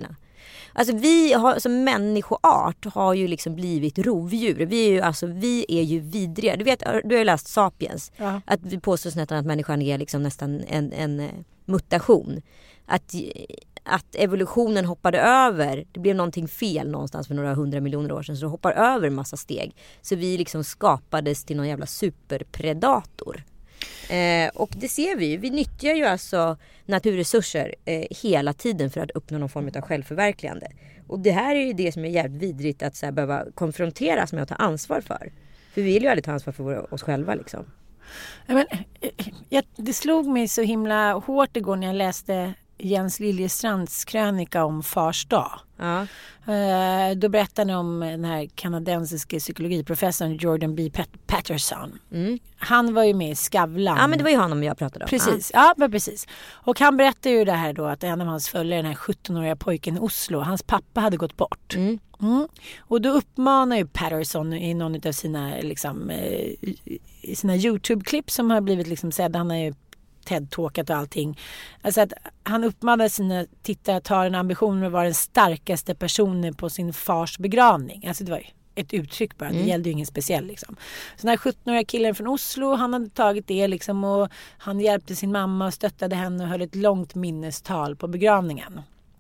Alltså vi har, som människoart har ju liksom blivit rovdjur. Vi är ju, alltså, vi är ju vidriga. Du vet, du har ju läst Sapiens. Ja. Att vi påstås nästan att människan är liksom nästan en, en mutation. Att, att evolutionen hoppade över. Det blev någonting fel någonstans för några hundra miljoner år sedan. Så det hoppar över en massa steg. Så vi liksom skapades till någon jävla superpredator. Eh, och det ser vi ju. Vi nyttjar ju alltså naturresurser eh, hela tiden för att uppnå någon form av självförverkligande. Och det här är ju det som är jävligt vidrigt att så här, behöva konfronteras med att ta ansvar för. För vi vill ju aldrig ta ansvar för våra, oss själva liksom. Ja, men, jag, det slog mig så himla hårt igår när jag läste Jens Liljestrands krönika om Fars dag. Ja. Uh, då berättade han om den här kanadensiska psykologiprofessorn Jordan B. Pat- Patterson. Mm. Han var ju med i Skavlan. Ja, men det var ju honom jag pratade om. Precis, ja, ja precis. Och han berättade ju det här då att en av hans följare, den här sjuttonåriga pojken i Oslo, hans pappa hade gått bort. Mm. Mm. Och då uppmanar ju Patterson i någon av sina liksom, i sina YouTube-klipp som har blivit liksom sedda, han har ju TED-talkat och allting. Alltså att han uppmanade sina tittare att ha en ambition att vara den starkaste personen på sin fars begravning. Alltså det var ju ett uttryck bara. Mm. Det gällde ju ingen speciell liksom. Så den här sjuttonåriga killen från Oslo, han hade tagit det liksom och han hjälpte sin mamma och stöttade henne och höll ett långt minnestal på begravningen.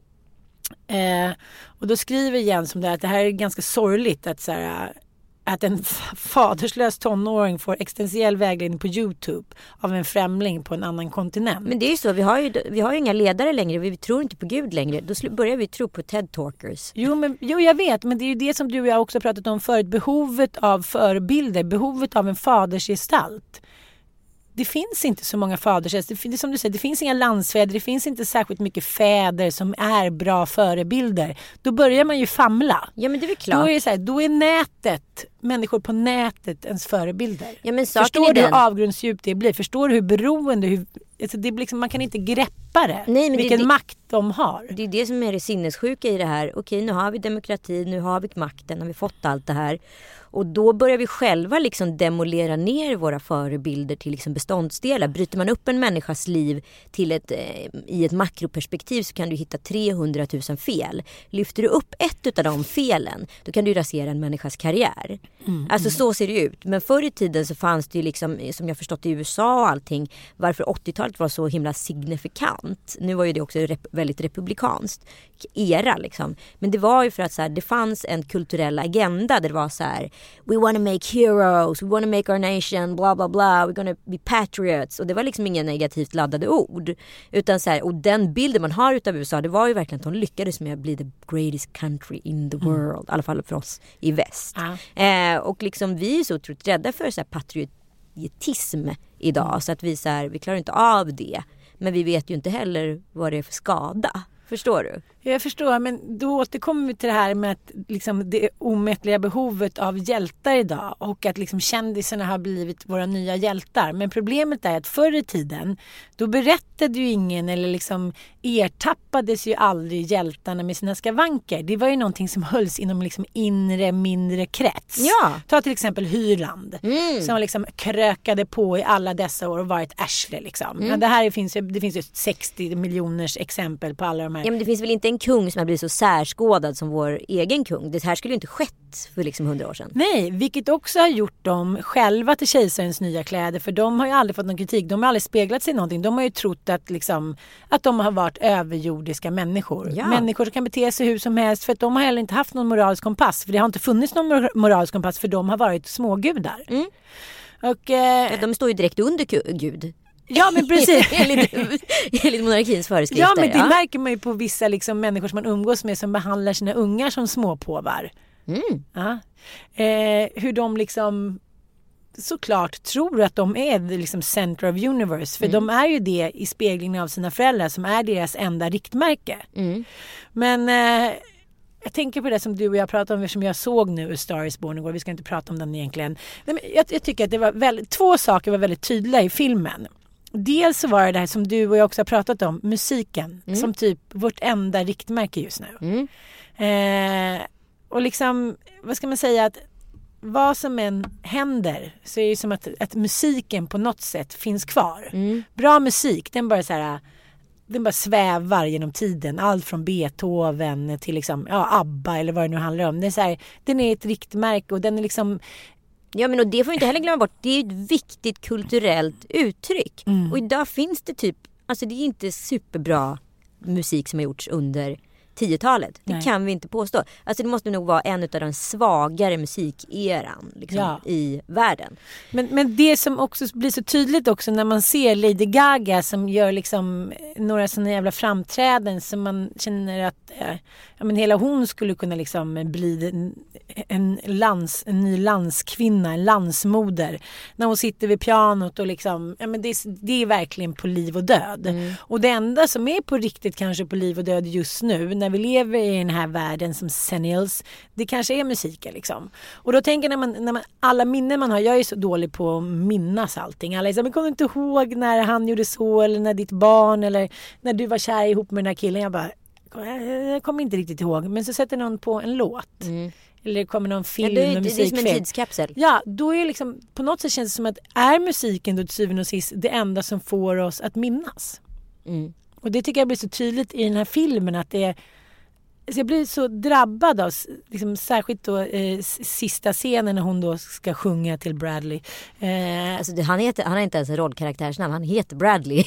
Eh, och då skriver Jens om det här, att det här är ganska sorgligt att så här, att en faderslös tonåring får existentiell vägledning på YouTube av en främling på en annan kontinent. Men det är ju så, vi har ju, vi har ju inga ledare längre, vi tror inte på Gud längre. Då börjar vi tro på TED-talkers. Jo, men, jo, jag vet, men det är ju det som du och jag också pratat om förut. Behovet av förebilder, behovet av en fadersgestalt. Det finns inte så många fadersgestalt. Det, som du säger, det finns inga landsfäder, det finns inte särskilt mycket fäder som är bra förebilder. Då börjar man ju famla. Ja, men det är väl klart. Då är, det så här, då är nätet, människor på nätet ens förebilder. Ja, men förstår du den... hur avgrundsdjupt det blir? Förstår du hur beroende, hur, alltså det blir liksom, man kan inte greppa det. Nej, men vilken det, makt de har. Det är det som är det sinnessjuka i det här. Okej, nu har vi demokrati, nu har vi makten, har vi fått allt det här. Och då börjar vi själva liksom demolera ner våra förebilder till liksom beståndsdelar. Bryter man upp en människas liv till ett, eh, i ett makroperspektiv så kan du hitta trehundratusen fel. Lyfter du upp ett av de felen, då kan du rasera en människas karriär. Mm, alltså mm. Så ser det ut. Men förr i tiden så fanns det ju liksom, som jag förstått i U S A och allting, varför åttiotalet var så himla signifikant. Nu var ju det också rep- väldigt republikanskt era liksom. Men det var ju för att så här, det fanns en kulturell agenda där det var så här: we want to make heroes, we want to make our nation, bla bla bla, we're gonna be patriots. Och det var liksom inga negativt laddade ord. Utan så här, och den bilden man har utav U S A, det var ju verkligen att de lyckades med att bli the greatest country in the world. Mm. I alla fall för oss i väst. Ah. Eh, och liksom vi är så otroligt rädda för så här patriotism idag. Mm. Så att vi, så här, vi klarar inte av det. Men vi vet ju inte heller vad det är för skada. Förstår du? Jag förstår, men då återkommer vi till det här med att liksom, det omättliga behovet av hjältar idag och att liksom, kändisarna har blivit våra nya hjältar. Men problemet är att förr i tiden då berättade ju ingen eller liksom ertappades ju aldrig hjältarna med sina skavanker. Det var ju någonting som hölls inom liksom inre, mindre krets. Ja. Ta till exempel Hyland mm. som liksom krökade på i alla dessa år och var ett arsle liksom. Mm. Ja, det här finns ju, det finns ju sextio miljoners exempel på alla de här. Ja, men det finns väl inte en kung som har blivit så särskådad som vår egen kung. Det här skulle ju inte skett för liksom hundra år sedan. Nej, vilket också har gjort dem själva till kejsarens nya kläder. För de har ju aldrig fått någon kritik. De har aldrig speglat sig i någonting. De har ju trott att, liksom, att de har varit överjordiska människor. Ja. Människor som kan bete sig hur som helst. För att de har heller inte haft någon moralisk kompass. För det har inte funnits någon moralisk kompass. För de har varit smågudar. Mm. Och, eh, ja, de står ju direkt under Gud. Ja, men precis. enligt, enligt monarkins föreskrifter. Ja, men det ja. märker man ju på vissa liksom, människor som man umgås med som behandlar sina ungar som småpåvar. Mm. Ja. Eh, hur de liksom såklart tror att de är liksom center of universe. För mm. de är ju det i speglingen av sina föräldrar som är deras enda riktmärke. Mm. Men eh, jag tänker på det som du och jag pratade om, som jag såg nu i Star is Born igår. Vi ska inte prata om den egentligen. Men jag, jag tycker att det var väldigt, två saker var väldigt tydliga i filmen. Dels så var det här som du och jag också har pratat om, musiken, mm. som typ vårt enda riktmärke just nu. Mm. Eh, och liksom, vad ska man säga, att vad som än händer så är det som att, att musiken på något sätt finns kvar. Mm. Bra musik, den bara så här, den bara svävar genom tiden. Allt från Beethoven till liksom, ja, ABBA eller vad det nu handlar om. Det är så här, den är ett riktmärke och den är liksom... Ja, men och det får vi inte heller glömma bort. Det är ett viktigt kulturellt uttryck. Mm. Och idag finns det typ, alltså det är inte superbra musik som har gjorts under tiotalet. Det Nej. kan vi inte påstå. Alltså det måste nog vara en av de svagare musikeran liksom, ja. i världen. Men, men det som också blir så tydligt också när man ser Lady Gaga som gör liksom några sådana jävla framträdanden som man känner att eh, ja, men hela hon skulle kunna liksom bli en, en, lands, en ny landskvinna, en landsmoder. När hon sitter vid pianot och liksom, ja, men det, det är verkligen på liv och död. Mm. Och det enda som är på riktigt kanske på liv och död just nu när vi lever i den här världen som senils, det kanske är musiken liksom. Och då tänker jag när man, när man alla minnen man har, jag är så dålig på att minnas allting. Alla är så, men kommer du inte ihåg när han gjorde så eller när ditt barn eller när du var kär ihop med den här killen? Jag bara, jag kommer inte riktigt ihåg. Men så sätter någon på en låt. Mm. Eller det kommer någon film ja, det, och musik. Det är som en tidskapsel. Ja, då är liksom, på något sätt känns det som att är musiken då till syvende och sist det enda som får oss att minnas. Mm. Och det tycker jag blir så tydligt i den här filmen att det är, så jag blir så drabbad av liksom, särskilt då eh, sista scenen när hon då ska sjunga till Bradley. Eh, alltså, det, han, heter, han har inte ens en rollkaraktärsnamn, han heter Bradley.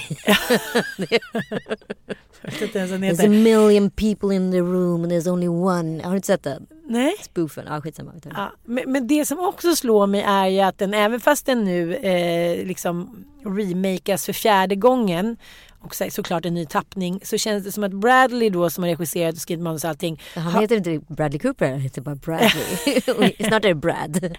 There's a million people in the room and there's only one. Har du inte sett det? Nej. Spoofen, ja skitsamma. Ja, men, men det som också slår mig är ju att den, även fast den nu eh, liksom remakas för fjärde gången och så, såklart en ny tappning, så känns det som att Bradley då som har regisserat och skrivit manus och allting. Han ha... heter inte Bradley Cooper, han heter bara Bradley. Snart är det Brad.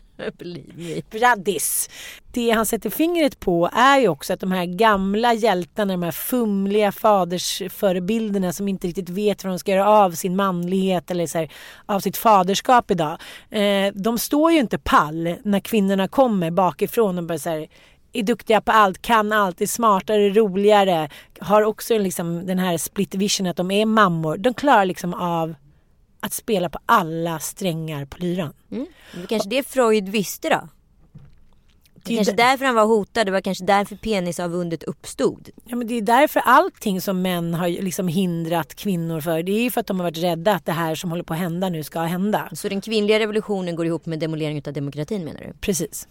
Braddis. Det han sätter fingret på är ju också att de här gamla hjältarna, de här fumliga fadersförebilderna som inte riktigt vet vad de ska göra av sin manlighet eller så här, av sitt faderskap idag. Eh, de står ju inte pall när kvinnorna kommer bakifrån och bara så här, är duktiga på allt, kan allt, är smartare, roligare, har också liksom den här split vision att de är mammor. De klarar liksom av att spela på alla strängar på lyran. Mm. Det kanske det Freud visste då? Det är kanske därför han var hotad, det var kanske därför penisavundet uppstod. Ja, men det är därför allting som män har liksom hindrat kvinnor för, det är ju för att de har varit rädda att det här som håller på att hända nu ska hända. Så den kvinnliga revolutionen går ihop med demolering av demokratin, menar du? Precis.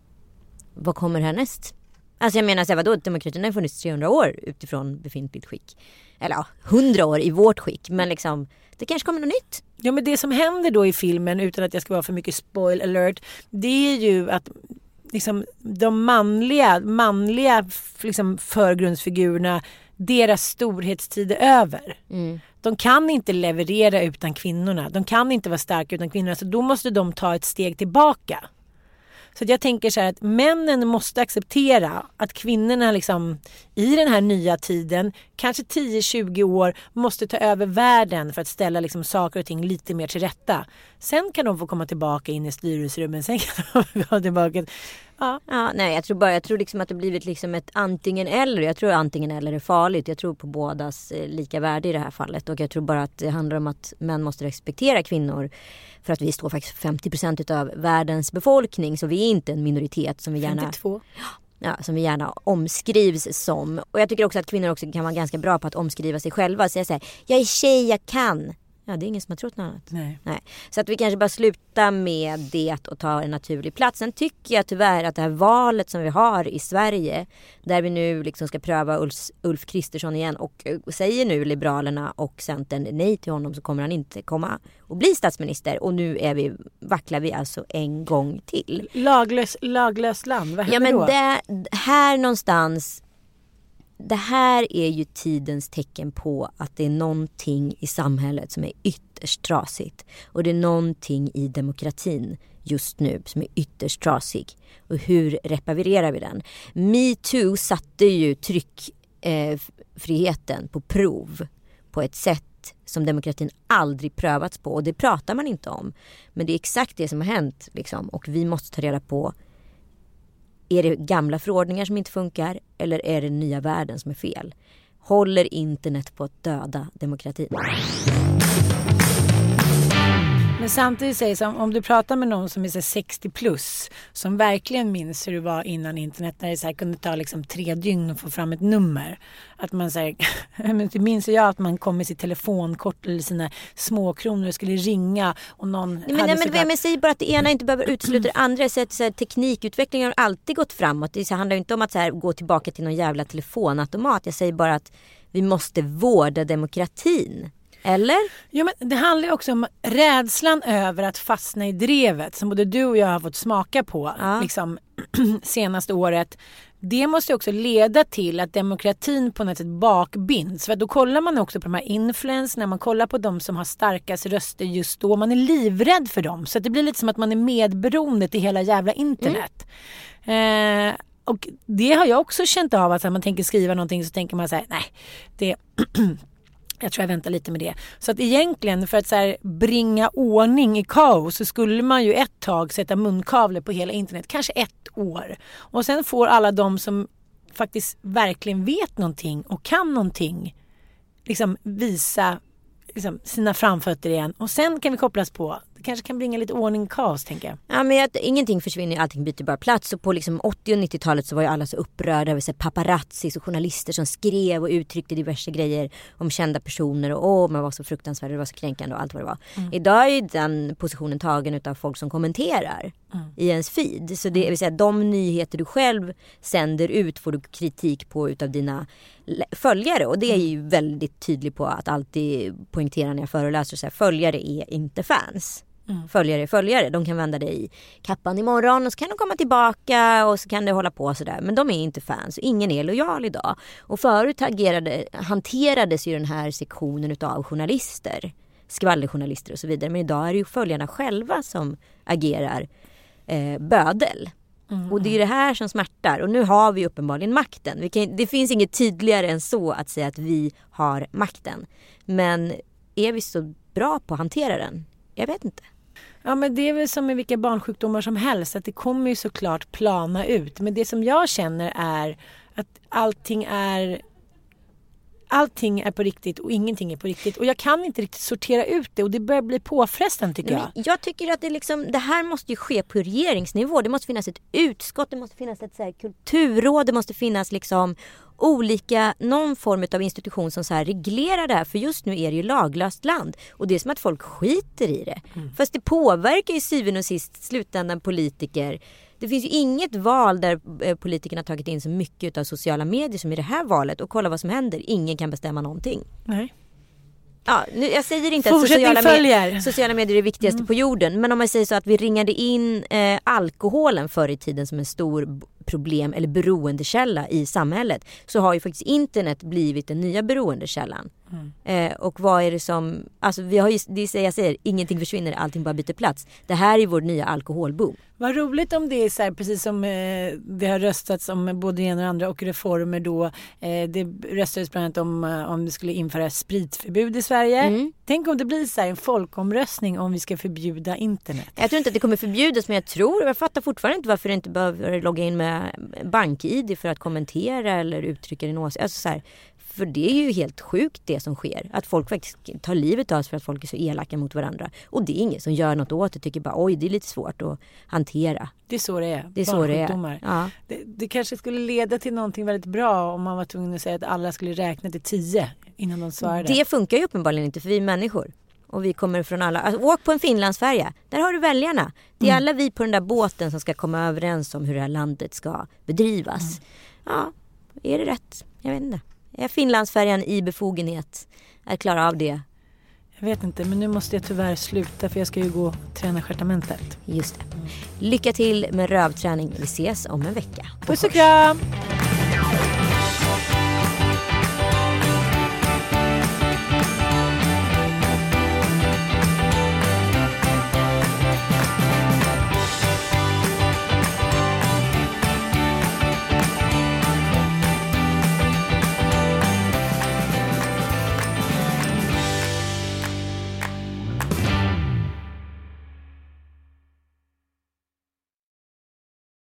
Vad kommer härnäst? Alltså jag menar, så här, vadå? Demokratin har funnits trehundra år utifrån befintligt skick. Eller ja, hundra år i vårt skick. Men liksom, det kanske kommer något nytt. Ja, men det som händer då i filmen, utan att jag ska vara för mycket spoil alert, det är ju att liksom, de manliga, manliga liksom, förgrundsfigurerna, deras storhetstid är över. Mm. De kan inte leverera utan kvinnorna. De kan inte vara starka utan kvinnorna. Så då måste de ta ett steg tillbaka. Så att jag tänker så här att männen måste acceptera att kvinnorna liksom i den här nya tiden, kanske tio till tjugo år, måste ta över världen för att ställa liksom saker och ting lite mer till rätta. Sen kan de få komma tillbaka in i styrelserummen, sen kan de få komma tillbaka. Ja. Ja, nej, jag tror bara jag tror liksom att det blivit liksom ett antingen eller. Jag tror antingen eller är farligt. Jag tror på bådas eh, lika värde i det här fallet, och jag tror bara att det handlar om att män måste respektera kvinnor för att vi står faktiskt femtio procent av världens befolkning, så vi är inte en minoritet som vi gärna femtiotvå Ja, som vi gärna omskrivs som. Och jag tycker också att kvinnor också kan vara ganska bra på att omskriva sig själva. Så jag säger, jag är tjej, jag kan. Ja, det är ingen som har trott något annat. Nej. Nej. Så att vi kanske bara slutar med det och ta en naturlig plats. Sen tycker jag tyvärr att det här valet som vi har i Sverige, där vi nu liksom ska pröva Ulf, Ulf Kristersson igen, och säger nu Liberalerna och Centern nej till honom, så kommer han inte komma och bli statsminister. Och nu är vi, vacklar vi alltså en gång till. Laglös, laglös land, vad händer ja, men då? Det, här någonstans... Det här är ju tidens tecken på att det är någonting i samhället som är ytterst trasigt. Och det är någonting i demokratin just nu som är ytterst trasig. Och hur reparerar vi den? MeToo satte ju tryckfriheten eh, på prov på ett sätt som demokratin aldrig prövats på. Och det pratar man inte om. Men det är exakt det som har hänt. Liksom. Och vi måste ta reda på, är det gamla förordningar som inte funkar, eller är det nya världen som är fel? Håller internet på att döda demokratin? Men samtidigt säger som om du pratar med någon som är så sextio plus som verkligen minns hur det var innan internet när det så här kunde ta liksom tre dygn att få fram ett nummer. Att man säger, men det minns jag att man kom med sitt telefonkort eller sina småkronor och skulle ringa och någon nej, men, hade nej, men jag säger bara att det ena inte behöver utesluta det andra. Så att, så här, teknikutvecklingen har alltid gått framåt. Det så handlar inte om att så här, gå tillbaka till någon jävla telefonautomat. Jag säger bara att vi måste vårda demokratin. Eller? Jo, men det handlar ju också om rädslan över att fastna i drevet som både du och jag har fått smaka på ja. liksom, senaste året. Det måste också leda till att demokratin på något sätt bakbinds. För då kollar man också på de här influencers, när man kollar på de som har starkast röster just då. Man är livrädd för dem. Så att det blir lite som att man är medberoende till hela jävla internet. Mm. Eh, och det har jag också känt av att när man tänker skriva någonting så tänker man så här, nej, det jag tror jag väntar lite med det. Så att egentligen för att så här bringa ordning i kaos så skulle man ju ett tag sätta munkavle på hela internet. Kanske ett år. Och sen får alla de som faktiskt verkligen vet någonting och kan någonting liksom visa liksom sina framfötter igen. Och sen kan vi kopplas på. Det kanske kan bringa lite ordning i kaos, tänker jag. Ja, men att ingenting försvinner, allting byter bara plats. Och på liksom åttio- och nittiotalet så var ju alla så upprörda över så paparazzis och journalister som skrev och uttryckte diverse grejer om kända personer. Och åh, man var så fruktansvärd, det var så kränkande och allt vad det var. Mm. Idag är ju den positionen tagen av folk som kommenterar mm. i ens feed. Så det vill säga, de nyheter du själv sänder ut får du kritik på utav dina följare. Och det är ju väldigt tydligt på att alltid poängtera när jag föreläser så här, följare är inte fans. Mm. Följare är följare. De kan vända dig i kappan imorgon och så kan de komma tillbaka och så kan det hålla på sådär. Men de är inte fans. Ingen är lojal idag. Och förut agerade, hanterades ju den här sektionen utav journalister. Skvallerjournalister och så vidare. Men idag är det ju följarna själva som agerar eh, bödel. Mm. Och det är det här som smärtar. Och nu har vi uppenbarligen makten. Vi kan, det finns inget tydligare än så att säga att vi har makten. Men är vi så bra på att hantera den? Jag vet inte. Ja, men det är väl som med vilka barnsjukdomar som helst. Att det kommer ju såklart plana ut. Men det som jag känner är att allting är... Allting är på riktigt och ingenting är på riktigt. Och jag kan inte riktigt sortera ut det. Och det börjar bli påfrestande, tycker jag. Men jag tycker att det, liksom, det här måste ju ske på regeringsnivå. Det måste finnas ett utskott. Det måste finnas ett så här, kulturråd. Det måste finnas liksom olika, någon form av institution som så här reglerar det här. För just nu är det ju laglöst land. Och det är som att folk skiter i det. Mm. Fast det påverkar ju syvende och sist slutändan politiker. Det finns ju inget val där politikerna har tagit in så mycket av sociala medier som i det här valet. Och kolla vad som händer. Ingen kan bestämma någonting. Nej. Ja, nu, jag säger inte att sociala, med, sociala medier är det viktigaste mm. på jorden. Men om man säger så att vi ringade in eh, alkoholen förr i tiden som en stor problem eller beroendekälla i samhället. Så har ju faktiskt internet blivit den nya beroendekällan. Mm. Eh, och vad är det som... Alltså vi har ju, det är, jag säger, ingenting försvinner, allting bara byter plats. Det här är vår nya alkoholboom. Vad roligt om det är så här, precis som eh, det har röstats om både det ena och det andra och reformer då. Eh, det röstades bland annat om, om det skulle införa spritförbud i Sverige. Mm. Tänk om det blir så här en folkomröstning om vi ska förbjuda internet. Jag tror inte att det kommer förbjudas, men jag tror, jag fattar fortfarande inte varför det inte behöver logga in med bank-I D för att kommentera eller uttrycka din åsikt. Alltså så här, för det är ju helt sjukt det som sker. Att folk faktiskt tar livet av oss för att folk är så elaka mot varandra. Och det är ingen som gör något åt det. Tycker bara, oj, det är lite svårt att hantera. Det är så det är. Det är så det är. Ja. Det, det kanske skulle leda till någonting väldigt bra om man var tvungen att säga att alla skulle räkna till tio innan de svarade. Det funkar ju uppenbarligen inte för vi är människor. Och vi kommer från alla... Alltså, åk på en Finlandsfärja. Där har du väljarna. Det är mm. alla vi på den där båten som ska komma överens om hur det här landet ska bedrivas. Mm. Ja, är det rätt? Jag vet inte. Är Finlandsfärjan i befogenhet att klara av det? Jag vet inte, men nu måste jag tyvärr sluta för jag ska ju gå och träna stjärtamentet. Just det. Lycka till med rövträning. Vi ses om en vecka. Puss och kram!